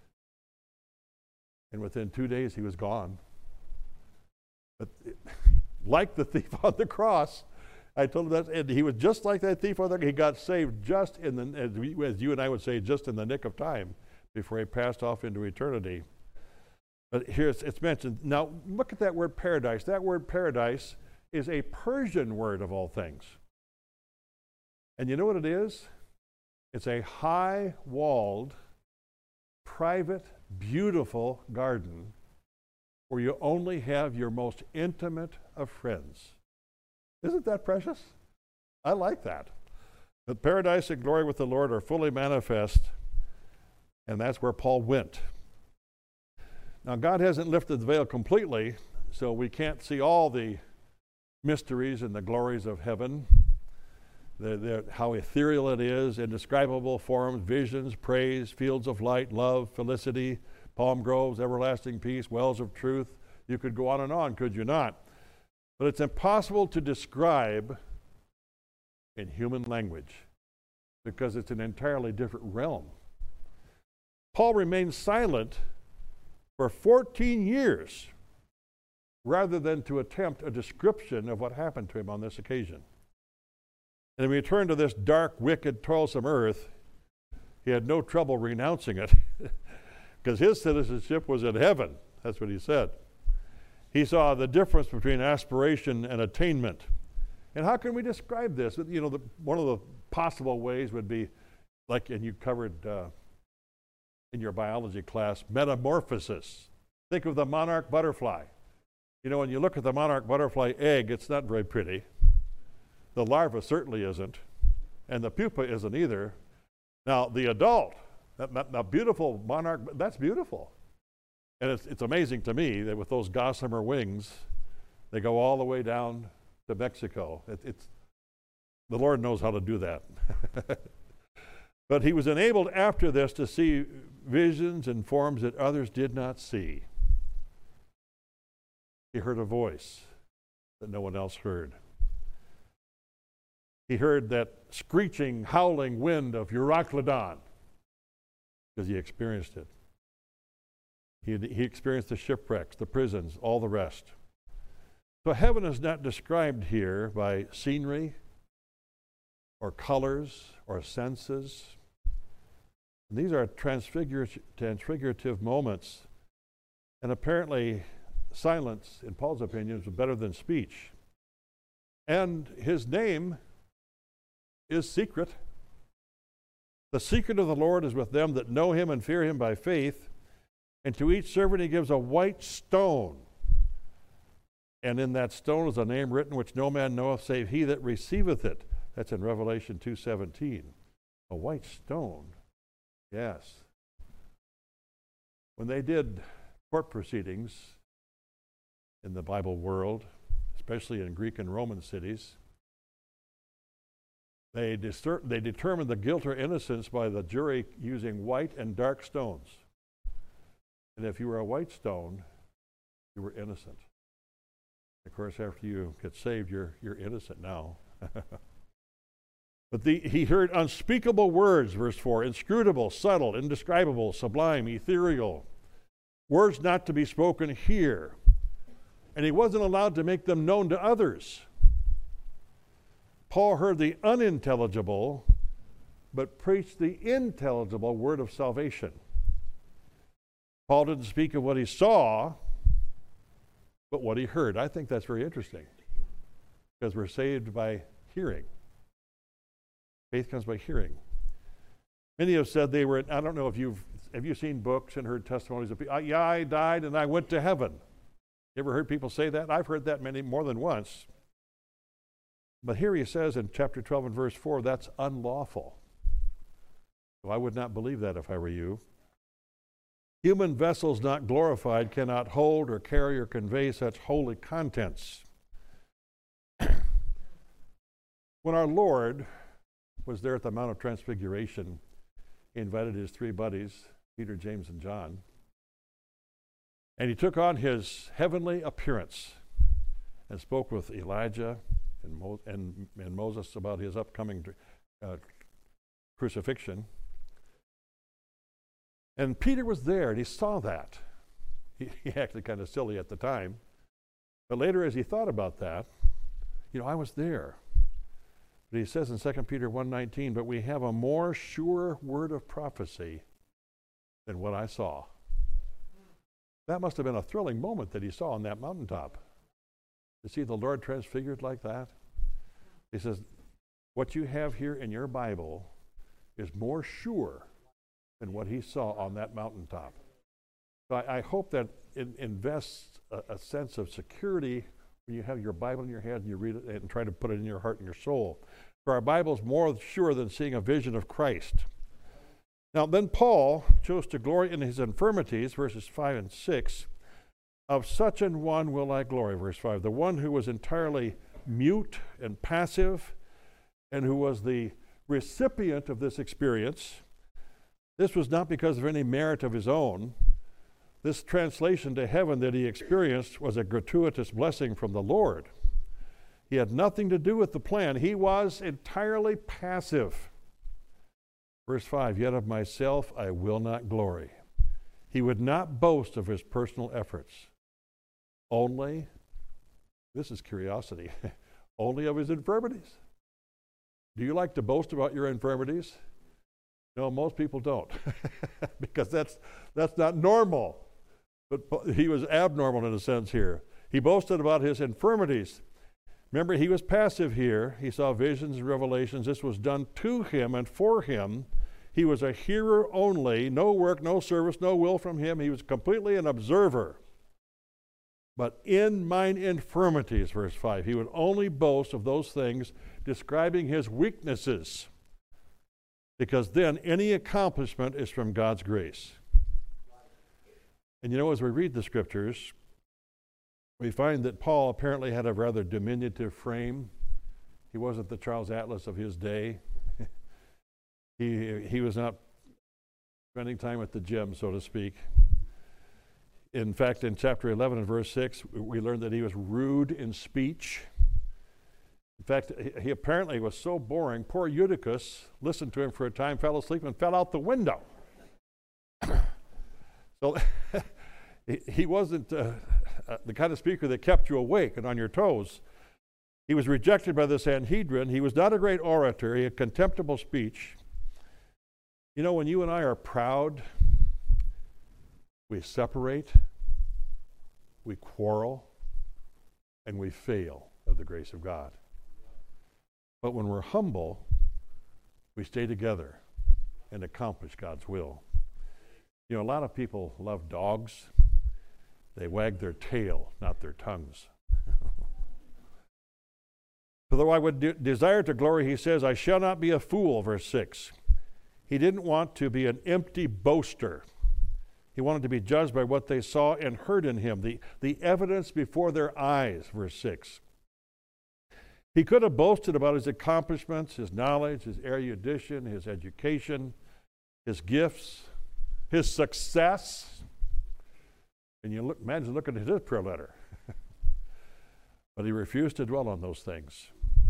And within 2 days, he was gone. But like the thief on the cross, I told him that, and he was just like that thief on the cross. He got saved just in the, as you and I would say, just in the nick of time before he passed off into eternity. But here it's mentioned. Now, look at that word paradise. That word paradise is a Persian word of all things. And you know what it is? It's a high-walled, private, beautiful garden where you only have your most intimate of friends. Isn't that precious? I like that. But paradise and glory with the Lord are fully manifest, and that's where Paul went. Now, God hasn't lifted the veil completely, so we can't see all the mysteries and the glories of heaven, how ethereal it is, indescribable forms, visions, praise, fields of light, love, felicity, palm groves, everlasting peace, wells of truth. You could go on, could you not? But it's impossible to describe in human language because it's an entirely different realm. Paul remained silent for 14 years rather than to attempt a description of what happened to him on this occasion. And when he returned to this dark, wicked, toilsome earth, he had no trouble renouncing it because his citizenship was in heaven. That's what he said. He saw the difference between aspiration and attainment. And how can we describe this? You know, one of the possible ways would be, like, and you covered in your biology class, metamorphosis. Think of the monarch butterfly. You know, when you look at the monarch butterfly egg, it's not very pretty. The larva certainly isn't, and the pupa isn't either. Now, the adult, that beautiful monarch, that's beautiful. And it's amazing to me that with those gossamer wings, they go all the way down to Mexico. The Lord knows how to do that. But he was enabled after this to see visions and forms that others did not see. He heard a voice that no one else heard. He heard that screeching, howling wind of Euroclydon because he experienced it. He experienced the shipwrecks, the prisons, all the rest. So heaven is not described here by scenery or colors or senses. And these are transfigurative moments. And apparently silence, in Paul's opinion, is better than speech. And his name is secret. The secret of the Lord is with them that know him and fear him by faith. And to each servant he gives a white stone. And in that stone is a name written which no man knoweth save he that receiveth it. That's in Revelation 2:17. A white stone. Yes. When they did court proceedings in the Bible world, especially in Greek and Roman cities, they determined the guilt or innocence by the jury using white and dark stones. And if you were a white stone, you were innocent. Of course, after you get saved, you're innocent now. But he heard unspeakable words, verse 4, inscrutable, subtle, indescribable, sublime, ethereal, words not to be spoken here. And he wasn't allowed to make them known to others. Paul heard the unintelligible, but preached the intelligible word of salvation. Paul didn't speak of what he saw, but what he heard. I think that's very interesting, because we're saved by hearing. Faith comes by hearing. Many have said they were, I don't know if have you seen books and heard testimonies of people, yeah, I died and I went to heaven. You ever heard people say that? I've heard that more than once. But here he says in chapter 12 and verse 4, that's unlawful. So I would not believe that if I were you. Human vessels not glorified cannot hold or carry or convey such holy contents. When our Lord was there at the Mount of Transfiguration, he invited his three buddies, Peter, James, and John, and he took on his heavenly appearance and spoke with Elijah and Moses about his upcoming crucifixion. And Peter was there, and he saw that. He acted kind of silly at the time. But later, as he thought about that, I was there. But he says in 2 Peter 1:19, but we have a more sure word of prophecy than what I saw. That must have been a thrilling moment that he saw on that mountaintop. To see the Lord transfigured like that. He says, what you have here in your Bible is more sure than what he saw on that mountaintop. So I hope that it invests a sense of security when you have your Bible in your head and you read it and try to put it in your heart and your soul. For our Bible is more sure than seeing a vision of Christ. Now then Paul chose to glory in his infirmities, verses 5 and 6. Of such an one will I glory, verse 5. The one who was entirely mute and passive and who was the recipient of this experience. This was not because of any merit of his own. This translation to heaven that he experienced was a gratuitous blessing from the Lord. He had nothing to do with the plan. He was entirely passive. Verse 5, yet of myself I will not glory. He would not boast of his personal efforts. Only, this is curiosity, only of his infirmities. Do you like to boast about your infirmities? No, most people don't, because that's not normal. But he was abnormal in a sense here. He boasted about his infirmities. Remember, he was passive here. He saw visions and revelations. This was done to him and for him. He was a hearer only, no work, no service, no will from him. He was completely an observer. But in mine infirmities, verse 5, he would only boast of those things describing his weaknesses, because then any accomplishment is from God's grace. And as we read the scriptures, we find that Paul apparently had a rather diminutive frame. He wasn't the Charles Atlas of his day. He was not spending time at the gym, so to speak. In fact, in chapter 11 and verse 6, we learned that he was rude in speech. In fact, he apparently was so boring, poor Eutychus listened to him for a time, fell asleep, and fell out the window. So he wasn't the kind of speaker that kept you awake and on your toes. He was rejected by the Sanhedrin. He was not a great orator. He had contemptible speech. You know, when you and I are proud, we separate, we quarrel, and we fail of the grace of God. But when we're humble, we stay together and accomplish God's will. You know, a lot of people love dogs. They wag their tail, not their tongues. For though I would desire to glory, he says, I shall not be a fool, verse 6. He didn't want to be an empty boaster. He wanted to be judged by what they saw and heard in him, the evidence before their eyes, verse 6. He could have boasted about his accomplishments, his knowledge, his erudition, his education, his gifts, his success. And you imagine looking at his prayer letter. But he refused to dwell on those things.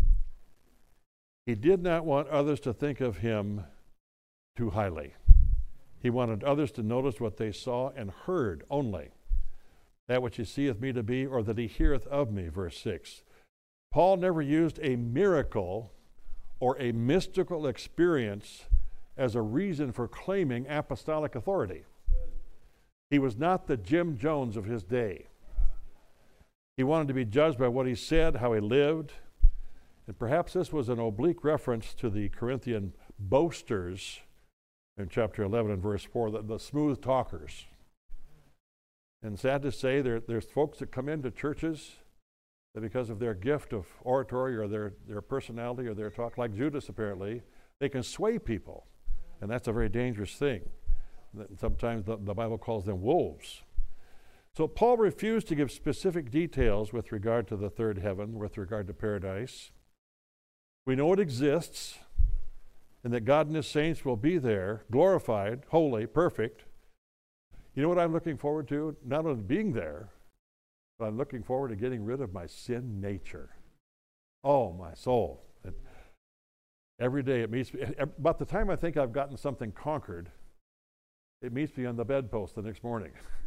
He did not want others to think of him too highly. He wanted others to notice what they saw and heard only. That which he seeth me to be, or that he heareth of me, verse 6. Paul never used a miracle or a mystical experience as a reason for claiming apostolic authority. He was not the Jim Jones of his day. He wanted to be judged by what he said, how he lived, and perhaps this was an oblique reference to the Corinthian boasters in chapter 11 and verse 4, the smooth talkers. And sad to say, there's folks that come into churches that because of their gift of oratory or their personality or their talk, like Judas apparently, they can sway people. And that's a very dangerous thing. Sometimes the Bible calls them wolves. So Paul refused to give specific details with regard to the third heaven, with regard to paradise. We know it exists, and that God and his saints will be there, glorified, holy, perfect. You know what I'm looking forward to? Not only being there, but I'm looking forward to getting rid of my sin nature. Oh, my soul. And every day it meets me. About the time I think I've gotten something conquered, it meets me on the bedpost the next morning.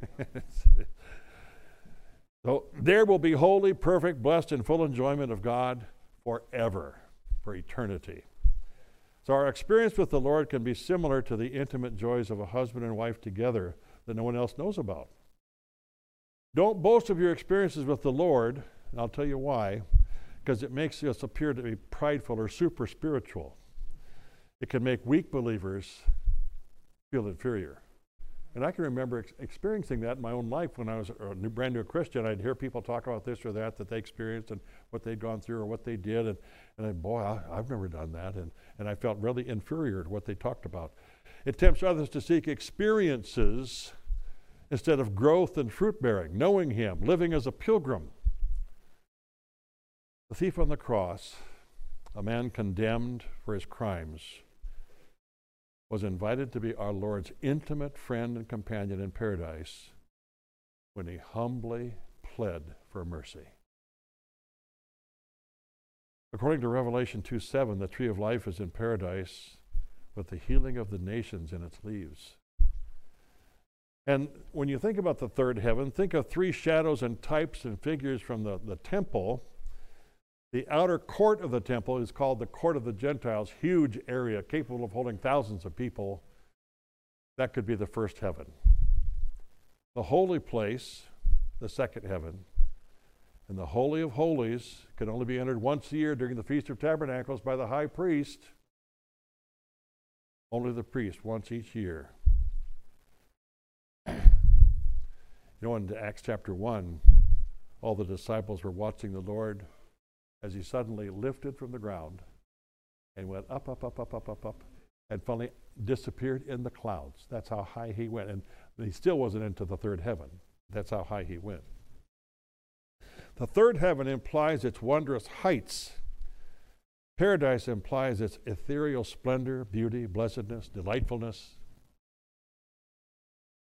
So there will be holy, perfect, blessed, and full enjoyment of God forever, for eternity. So our experience with the Lord can be similar to the intimate joys of a husband and wife together that no one else knows about. Don't boast of your experiences with the Lord, and I'll tell you why, because it makes us appear to be prideful or super spiritual. It can make weak believers feel inferior. And I can remember experiencing that in my own life when I was a brand new Christian. I'd hear people talk about this or that they experienced and what they'd gone through or what they did. And I've never done that. And I felt really inferior to what they talked about. It tempts others to seek experiences instead of growth and fruit bearing, knowing him, living as a pilgrim. The thief on the cross, a man condemned for his crimes, was invited to be our Lord's intimate friend and companion in paradise when he humbly pled for mercy. According to Revelation 2:7, the tree of life is in paradise with the healing of the nations in its leaves. And when you think about the third heaven, think of three shadows and types and figures from the temple. The outer court of the temple is called the court of the Gentiles, huge area capable of holding thousands of people. That could be the first heaven. The holy place, the second heaven. And the Holy of Holies can only be entered once a year during the Feast of Tabernacles by the high priest. Only the priest once each year. You know, in Acts chapter 1, all the disciples were watching the Lord as he suddenly lifted from the ground and went up, and finally disappeared in the clouds. That's how high he went. And he still wasn't into the third heaven. That's how high he went. The third heaven implies its wondrous heights. Paradise implies its ethereal splendor, beauty, blessedness, delightfulness.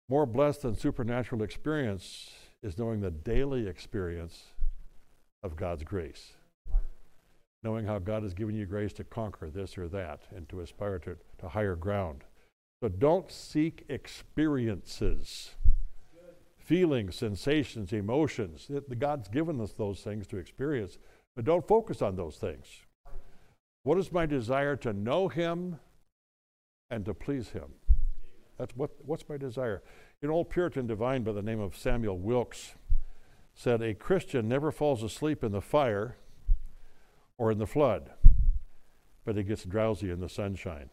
More blessed than supernatural experience is knowing the daily experience of God's grace. Knowing how God has given you grace to conquer this or that and to aspire to higher ground. So don't seek experiences, feelings, sensations, emotions. God's given us those things to experience, but don't focus on those things. What is my desire? To know Him and to please Him. What's my desire? An old Puritan divine by the name of Samuel Wilkes said, a Christian never falls asleep in the fire or in the flood, but he gets drowsy in the sunshine.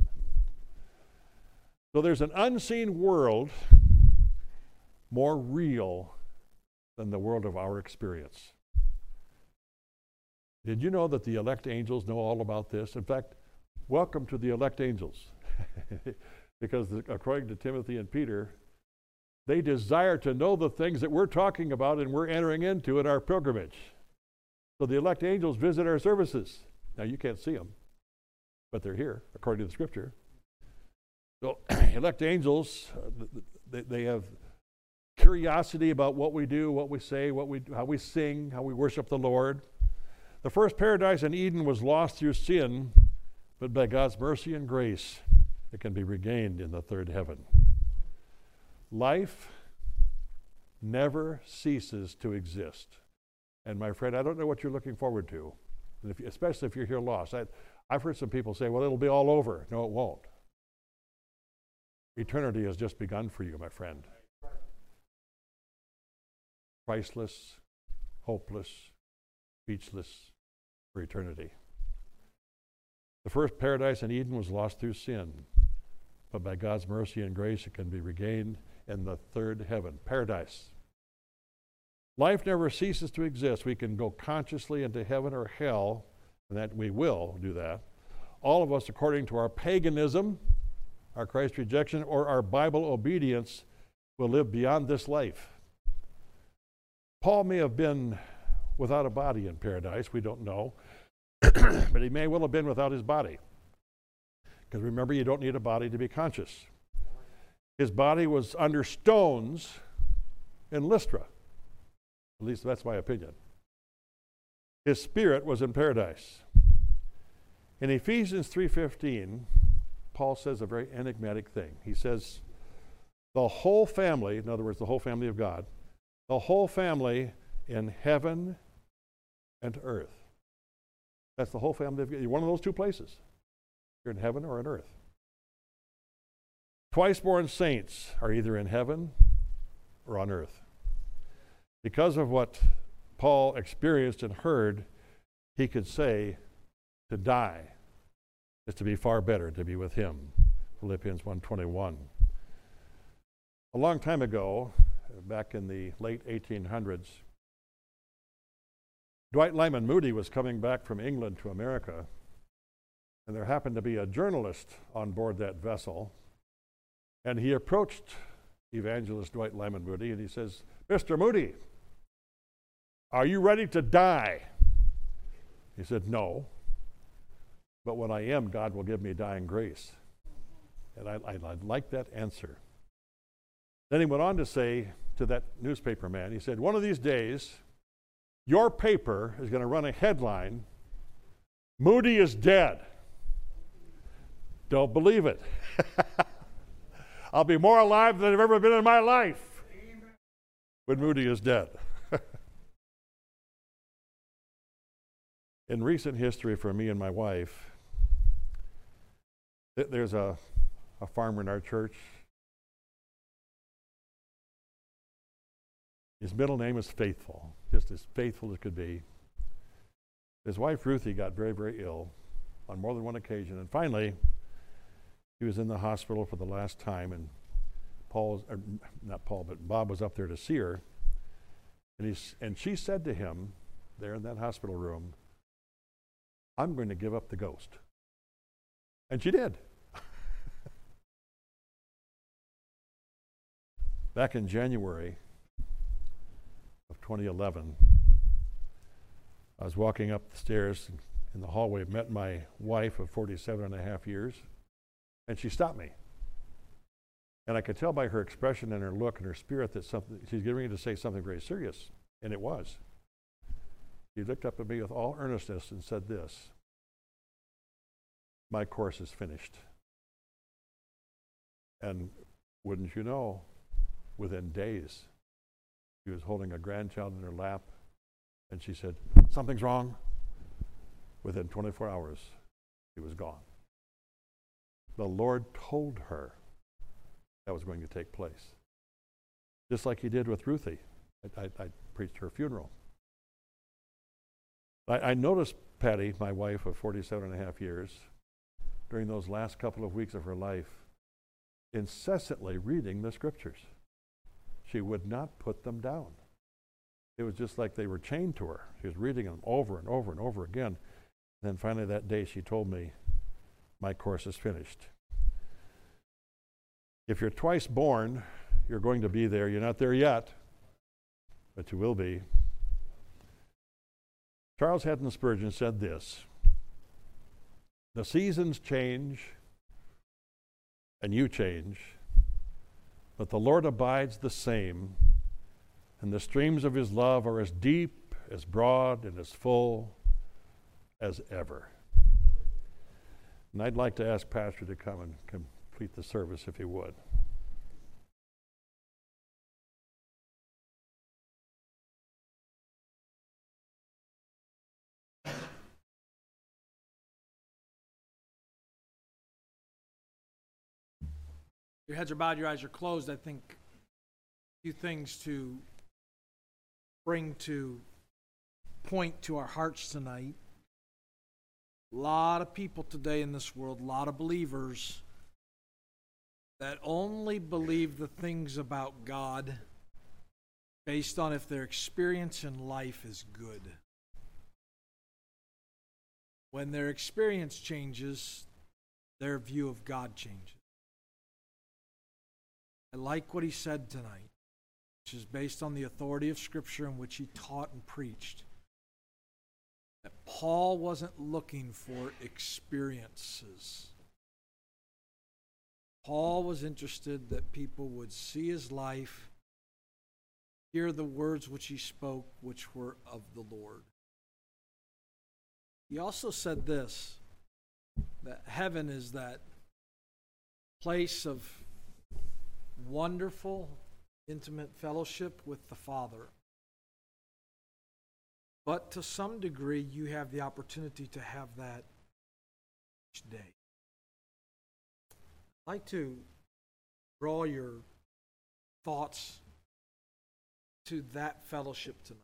So there's an unseen world more real than the world of our experience. Did you know that the elect angels know all about this? In fact, welcome to the elect angels. Because according to Timothy and Peter, they desire to know the things that we're talking about and we're entering into in our pilgrimage. So the elect angels visit our services. Now you can't see them, but they're here, according to the Scripture. So elect angels, they have curiosity about what we do, what we say, how we sing, how we worship the Lord. The first paradise in Eden was lost through sin, but by God's mercy and grace, it can be regained in the third heaven. Life never ceases to exist. And my friend, I don't know what you're looking forward to, especially if you're here lost. I've heard some people say, well, it'll be all over. No, it won't. Eternity has just begun for you, my friend. Priceless, hopeless, speechless for eternity. The first paradise in Eden was lost through sin, but by God's mercy and grace, it can be regained in the third heaven, paradise. Life never ceases to exist. We can go consciously into heaven or hell, and that we will do that. All of us, according to our paganism, our Christ rejection, or our Bible obedience, will live beyond this life. Paul may have been without a body in paradise, we don't know, but he may well have been without his body. Because remember, you don't need a body to be conscious. His body was under stones in Lystra. At least that's my opinion. His spirit was in paradise. In Ephesians 3:15, Paul says a very enigmatic thing. He says, the whole family, in other words, the whole family of God, the whole family in heaven and earth. That's the whole family of God. You're one of those two places. You're in heaven or on earth. Twice born saints are either in heaven or on earth. Because of what Paul experienced and heard, he could say, to die is to be far better, to be with him. Philippians 1:21. A long time ago, back in the late 1800s, Dwight Lyman Moody was coming back from England to America, and there happened to be a journalist on board that vessel, and he approached evangelist Dwight Lyman Moody, and he says, Mr. Moody, are you ready to die? He said, no, but when I am, God will give me dying grace. And I like that answer. Then he went on to say to that newspaper man, he said, one of these days, your paper is going to run a headline, Moody is dead. Don't believe it. I'll be more alive than I've ever been in my life when Moody is dead. In recent history for me and my wife, there's a farmer in our church. His middle name is Faithful, just as faithful as could be. His wife Ruthie got very, very ill on more than one occasion, and finally he was in the hospital for the last time, and Bob was up there to see her, and she said to him there in that hospital room, I'm going to give up the ghost. And she did. Back in January of 2011, I was walking up the stairs in the hallway, met my wife of 47 and a half years, and she stopped me. And I could tell by her expression and her look and her spirit that she's getting ready to say something very serious, and it was. She looked up at me with all earnestness and said this, "My course is finished." And wouldn't you know, within days, she was holding a grandchild in her lap, and she said, "Something's wrong." Within 24 hours, she was gone. The Lord told her that was going to take place. Just like he did with Ruthie. I preached her funeral. I noticed Patty, my wife of 47 and a half years, during those last couple of weeks of her life, incessantly reading the scriptures. She would not put them down. It was just like they were chained to her. She was reading them over and over and over again. And then finally that day she told me, "My course is finished." If you're twice born, you're going to be there. You're not there yet, but you will be. Charles Haddon Spurgeon said this, "The seasons change, and you change, but the Lord abides the same, and the streams of his love are as deep, as broad, and as full as ever." And I'd like to ask Pastor to come and complete the service if he would. Your heads are bowed, your eyes are closed. I think a few things to bring to point to our hearts tonight. A lot of people today in this world, a lot of believers that only believe the things about God based on if their experience in life is good. When their experience changes, their view of God changes. I like what he said tonight, which is based on the authority of Scripture in which he taught and preached. That Paul wasn't looking for experiences. Paul was interested that people would see his life, hear the words which he spoke, which were of the Lord. He also said this, that heaven is that place of wonderful, intimate fellowship with the Father. But to some degree, you have the opportunity to have that each day. I'd like to draw your thoughts to that fellowship tonight.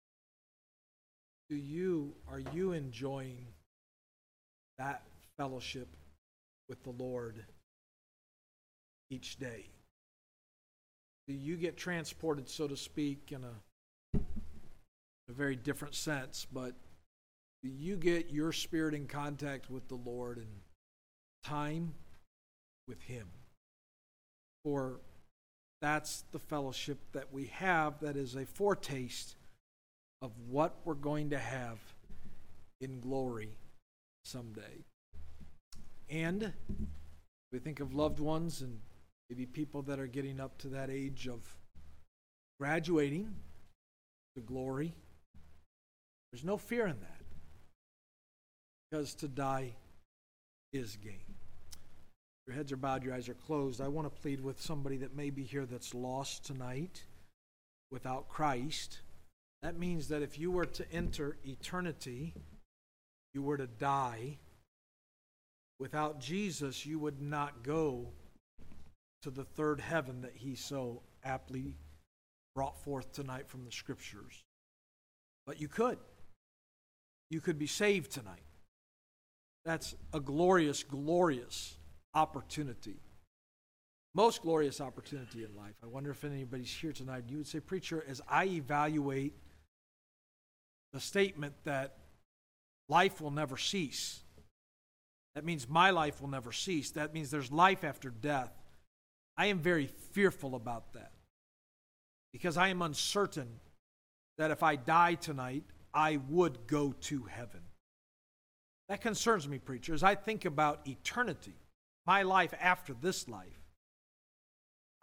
Are you enjoying that fellowship with the Lord each day? Do you get transported, so to speak, in a very different sense, but do you get your spirit in contact with the Lord and time with him? For that's the fellowship that we have that is a foretaste of what we're going to have in glory someday. And we think of loved ones and maybe people that are getting up to that age of graduating to glory. There's no fear in that, because to die is gain. Your heads are bowed, your eyes are closed. I want to plead with somebody that may be here that's lost tonight without Christ. That means that if you were to enter eternity, you were to die, without Jesus, you would not go to the third heaven that he so aptly brought forth tonight from the Scriptures. But you could. You could be saved tonight. That's a glorious, glorious opportunity. Most glorious opportunity in life. I wonder if anybody's here tonight. You would say, "Preacher, as I evaluate the statement that life will never cease, that means my life will never cease. That means there's life after death. I am very fearful about that, because I am uncertain that if I die tonight, I would go to heaven." That concerns me, preacher, as I think about eternity, my life after this life.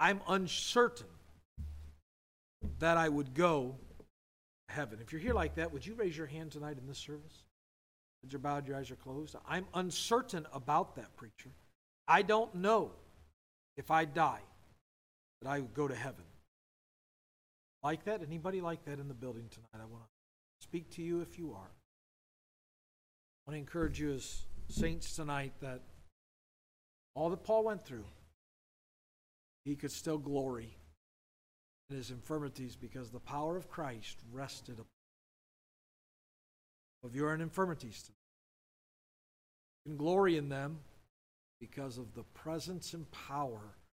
I'm uncertain that I would go to heaven. If you're here like that, would you raise your hand tonight in this service? Heads are bowed, your eyes are closed. I'm uncertain about that, preacher. I don't know if I die that I would go to heaven. Like that? Anybody like that in the building tonight? I want to speak to you if you are. I want to encourage you as saints tonight that all that Paul went through, he could still glory in his infirmities because the power of Christ rested upon him. If you are in infirmities tonight, you can glory in them because of the presence and power.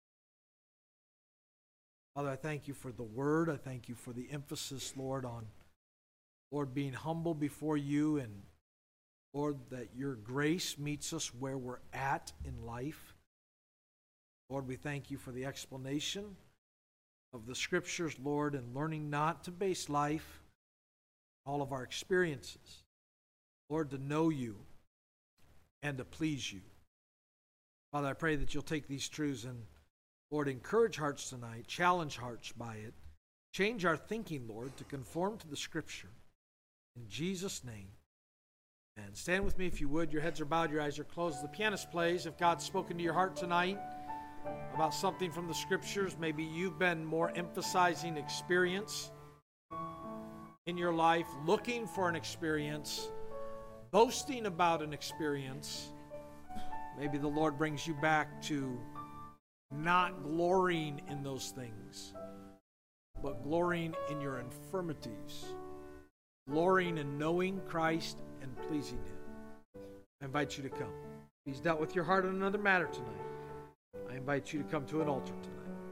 Father, I thank you for the word. I thank you for the emphasis, Lord, on, Lord, being humble before you, and Lord, that your grace meets us where we're at in life. Lord, we thank you for the explanation of the Scriptures, Lord, and learning not to base life, all of our experiences, Lord, to know you and to please you. Father, I pray that you'll take these truths and, Lord, encourage hearts tonight, challenge hearts by it, change our thinking, Lord, to conform to the Scripture. In Jesus' name. And stand with me if you would. Your heads are bowed, your eyes are closed. The pianist plays. If God's spoken to your heart tonight about something from the Scriptures, maybe you've been more emphasizing experience in your life, looking for an experience, boasting about an experience. Maybe the Lord brings you back to not glorying in those things, but glorying in your infirmities, glorying in knowing Christ and pleasing Him. I invite you to come. If He's dealt with your heart on another matter tonight, I invite you to come to an altar tonight.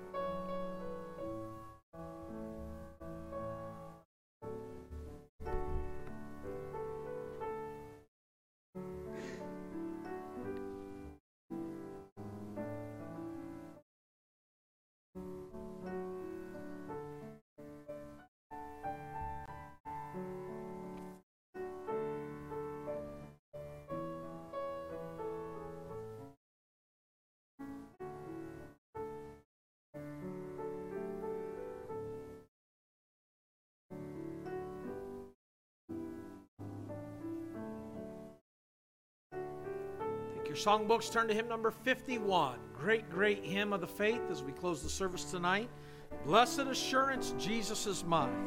Your songbooks, turn to hymn number 51. Great, great hymn of the faith as we close the service tonight. Blessed assurance, Jesus is mine.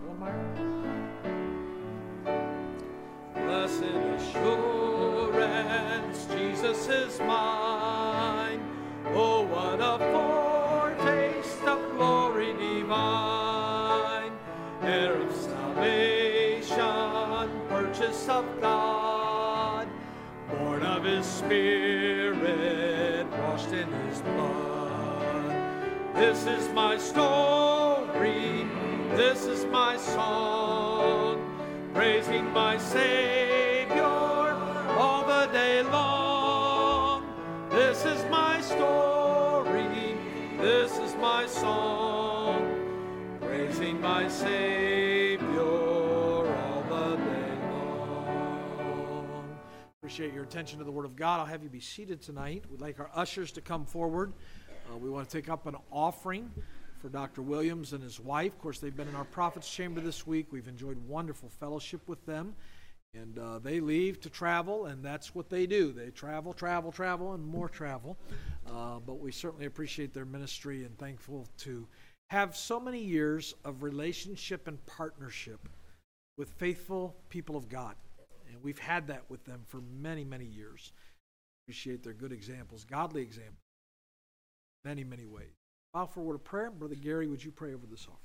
Blessed assurance, Jesus is mine. Oh, what a foretaste of glory divine. Heir of salvation, purchase of God, born of His Spirit, washed in His blood. This is my story, this is my song, praising my Savior all the day long. This is my story, this is my song, praising my Savior all the day long. Appreciate your attention to the Word of God. I'll have you be seated tonight. We'd like our ushers to come forward. We want to take up an offering for Dr. Williams and his wife. Of course, they've been in our Prophet's Chamber this week. We've enjoyed wonderful fellowship with them. And they leave to travel, and that's what they do. They travel, travel, travel, and more travel. But we certainly appreciate their ministry and thankful to have so many years of relationship and partnership with faithful people of God. And we've had that with them for many, many years. Appreciate their good examples, godly examples, many, many ways. Bow for a word of prayer. Brother Gary, would you pray over this offering?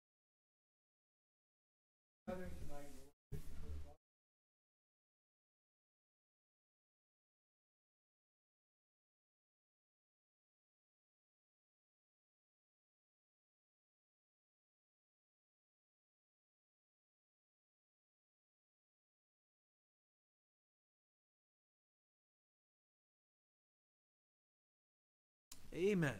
Amen.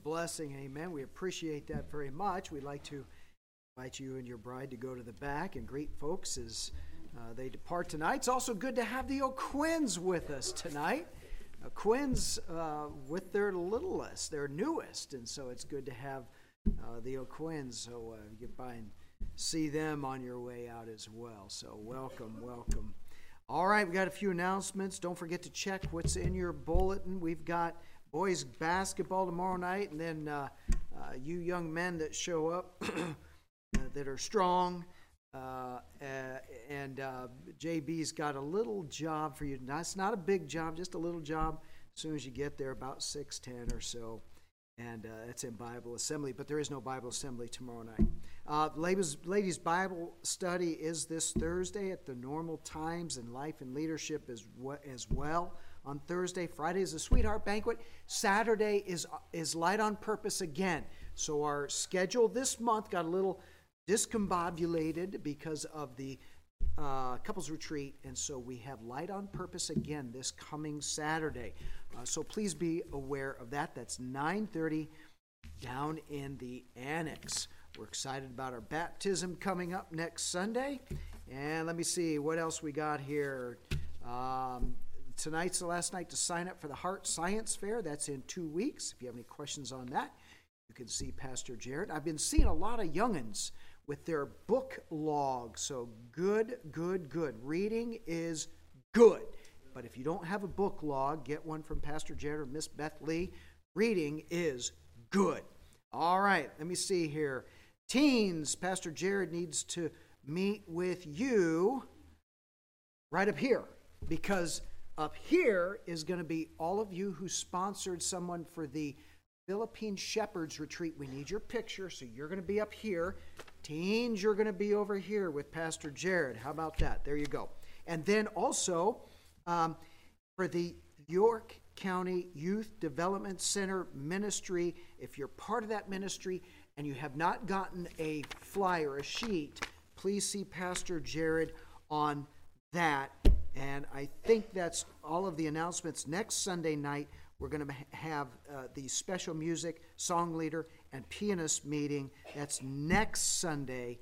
blessing. Amen. We appreciate that very much. We'd like to invite you and your bride to go to the back and greet folks as they depart tonight. It's also good to have the O'Quinns with us tonight. Quinns with their littlest, their newest, and so it's good to have the O'Quinns. So get by and see them on your way out as well. So welcome, welcome. All right, we got a few announcements. Don't forget to check what's in your bulletin. We've got boys basketball tomorrow night, and then you young men that show up that are strong. And JB's got a little job for you. It's not a big job, just a little job as soon as you get there, about 6:10 or so. And that's in Bible Assembly, but there is no Bible Assembly tomorrow night. Ladies' Bible study is this Thursday at the normal times, and Life and Leadership as well on Thursday. Friday is a Sweetheart Banquet. Saturday is Light on Purpose again. So our schedule this month got a little discombobulated because of the couples retreat, and so we have Light on Purpose again this coming Saturday. So please be aware of that. That's 9:30 down in the annex. We're excited about our baptism coming up next Sunday. And let me see what else we got here. Tonight's the last night to sign up for the Heart Science Fair. That's in 2 weeks. If you have any questions on that, you can see Pastor Jared. I've been seeing a lot of young'uns with their book log. So good. Reading is good. But if you don't have a book log, get one from Pastor Jared or Miss Beth Lee. Reading is good. All right, let me see here. Teens, Pastor Jared needs to meet with you right up here, because up here is going to be all of you who sponsored someone for the Philippine Shepherds Retreat. We need your picture, so you're going to be up here. Teens, you're going to be over here with Pastor Jared. How about that? There you go. And then also, for the York County Youth Development Center Ministry, if you're part of that ministry and you have not gotten a flyer, a sheet, please see Pastor Jared on that. And I think that's all of the announcements. Next Sunday night, we're going to have the special music, song leader, and pianist meeting. That's next Sunday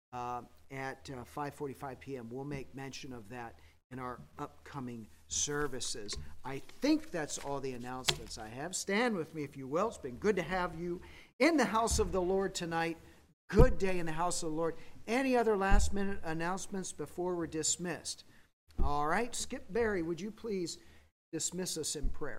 at 5:45 p.m. We'll make mention of that in our upcoming services. I think that's all the announcements I have. Stand with me if you will. It's been good to have you in the house of the Lord tonight. Good day in the house of the Lord. Any other last minute announcements before we're dismissed? All right, Skip Barry, would you please dismiss us in prayer?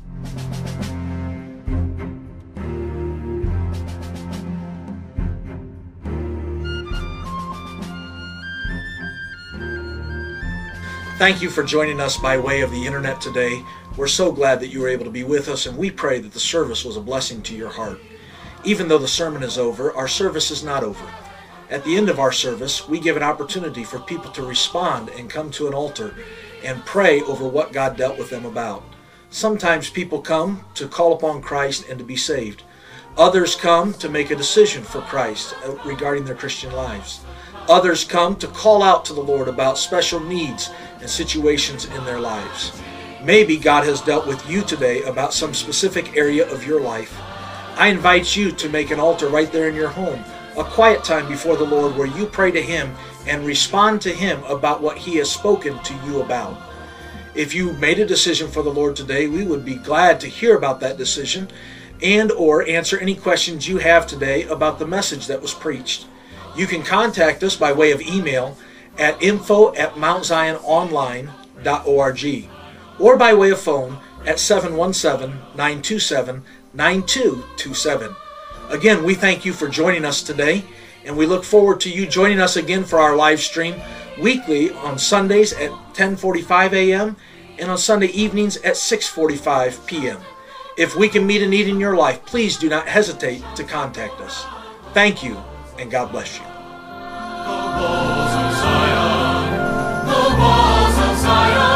Thank you for joining us by way of the internet today. We're so glad that you were able to be with us, and we pray that the service was a blessing to your heart. Even though the sermon is over, our service is not over. At the end of our service, we give an opportunity for people to respond and come to an altar and pray over what God dealt with them about. Sometimes people come to call upon Christ and to be saved. Others come to make a decision for Christ regarding their Christian lives. Others come to call out to the Lord about special needs and situations in their lives. Maybe God has dealt with you today about some specific area of your life. I invite you to make an altar right there in your home, a quiet time before the Lord where you pray to Him and respond to Him about what He has spoken to you about. If you made a decision for the Lord today, we would be glad to hear about that decision and or answer any questions you have today about the message that was preached. You can contact us by way of email at info@mountziononline.org or by way of phone at 717-927-9227. Again, we thank you for joining us today, and we look forward to you joining us again for our live stream weekly on Sundays at 10:45 a.m. and on Sunday evenings at 6:45 p.m. If we can meet a need in your life, please do not hesitate to contact us. Thank you, and God bless you. The walls of Zion,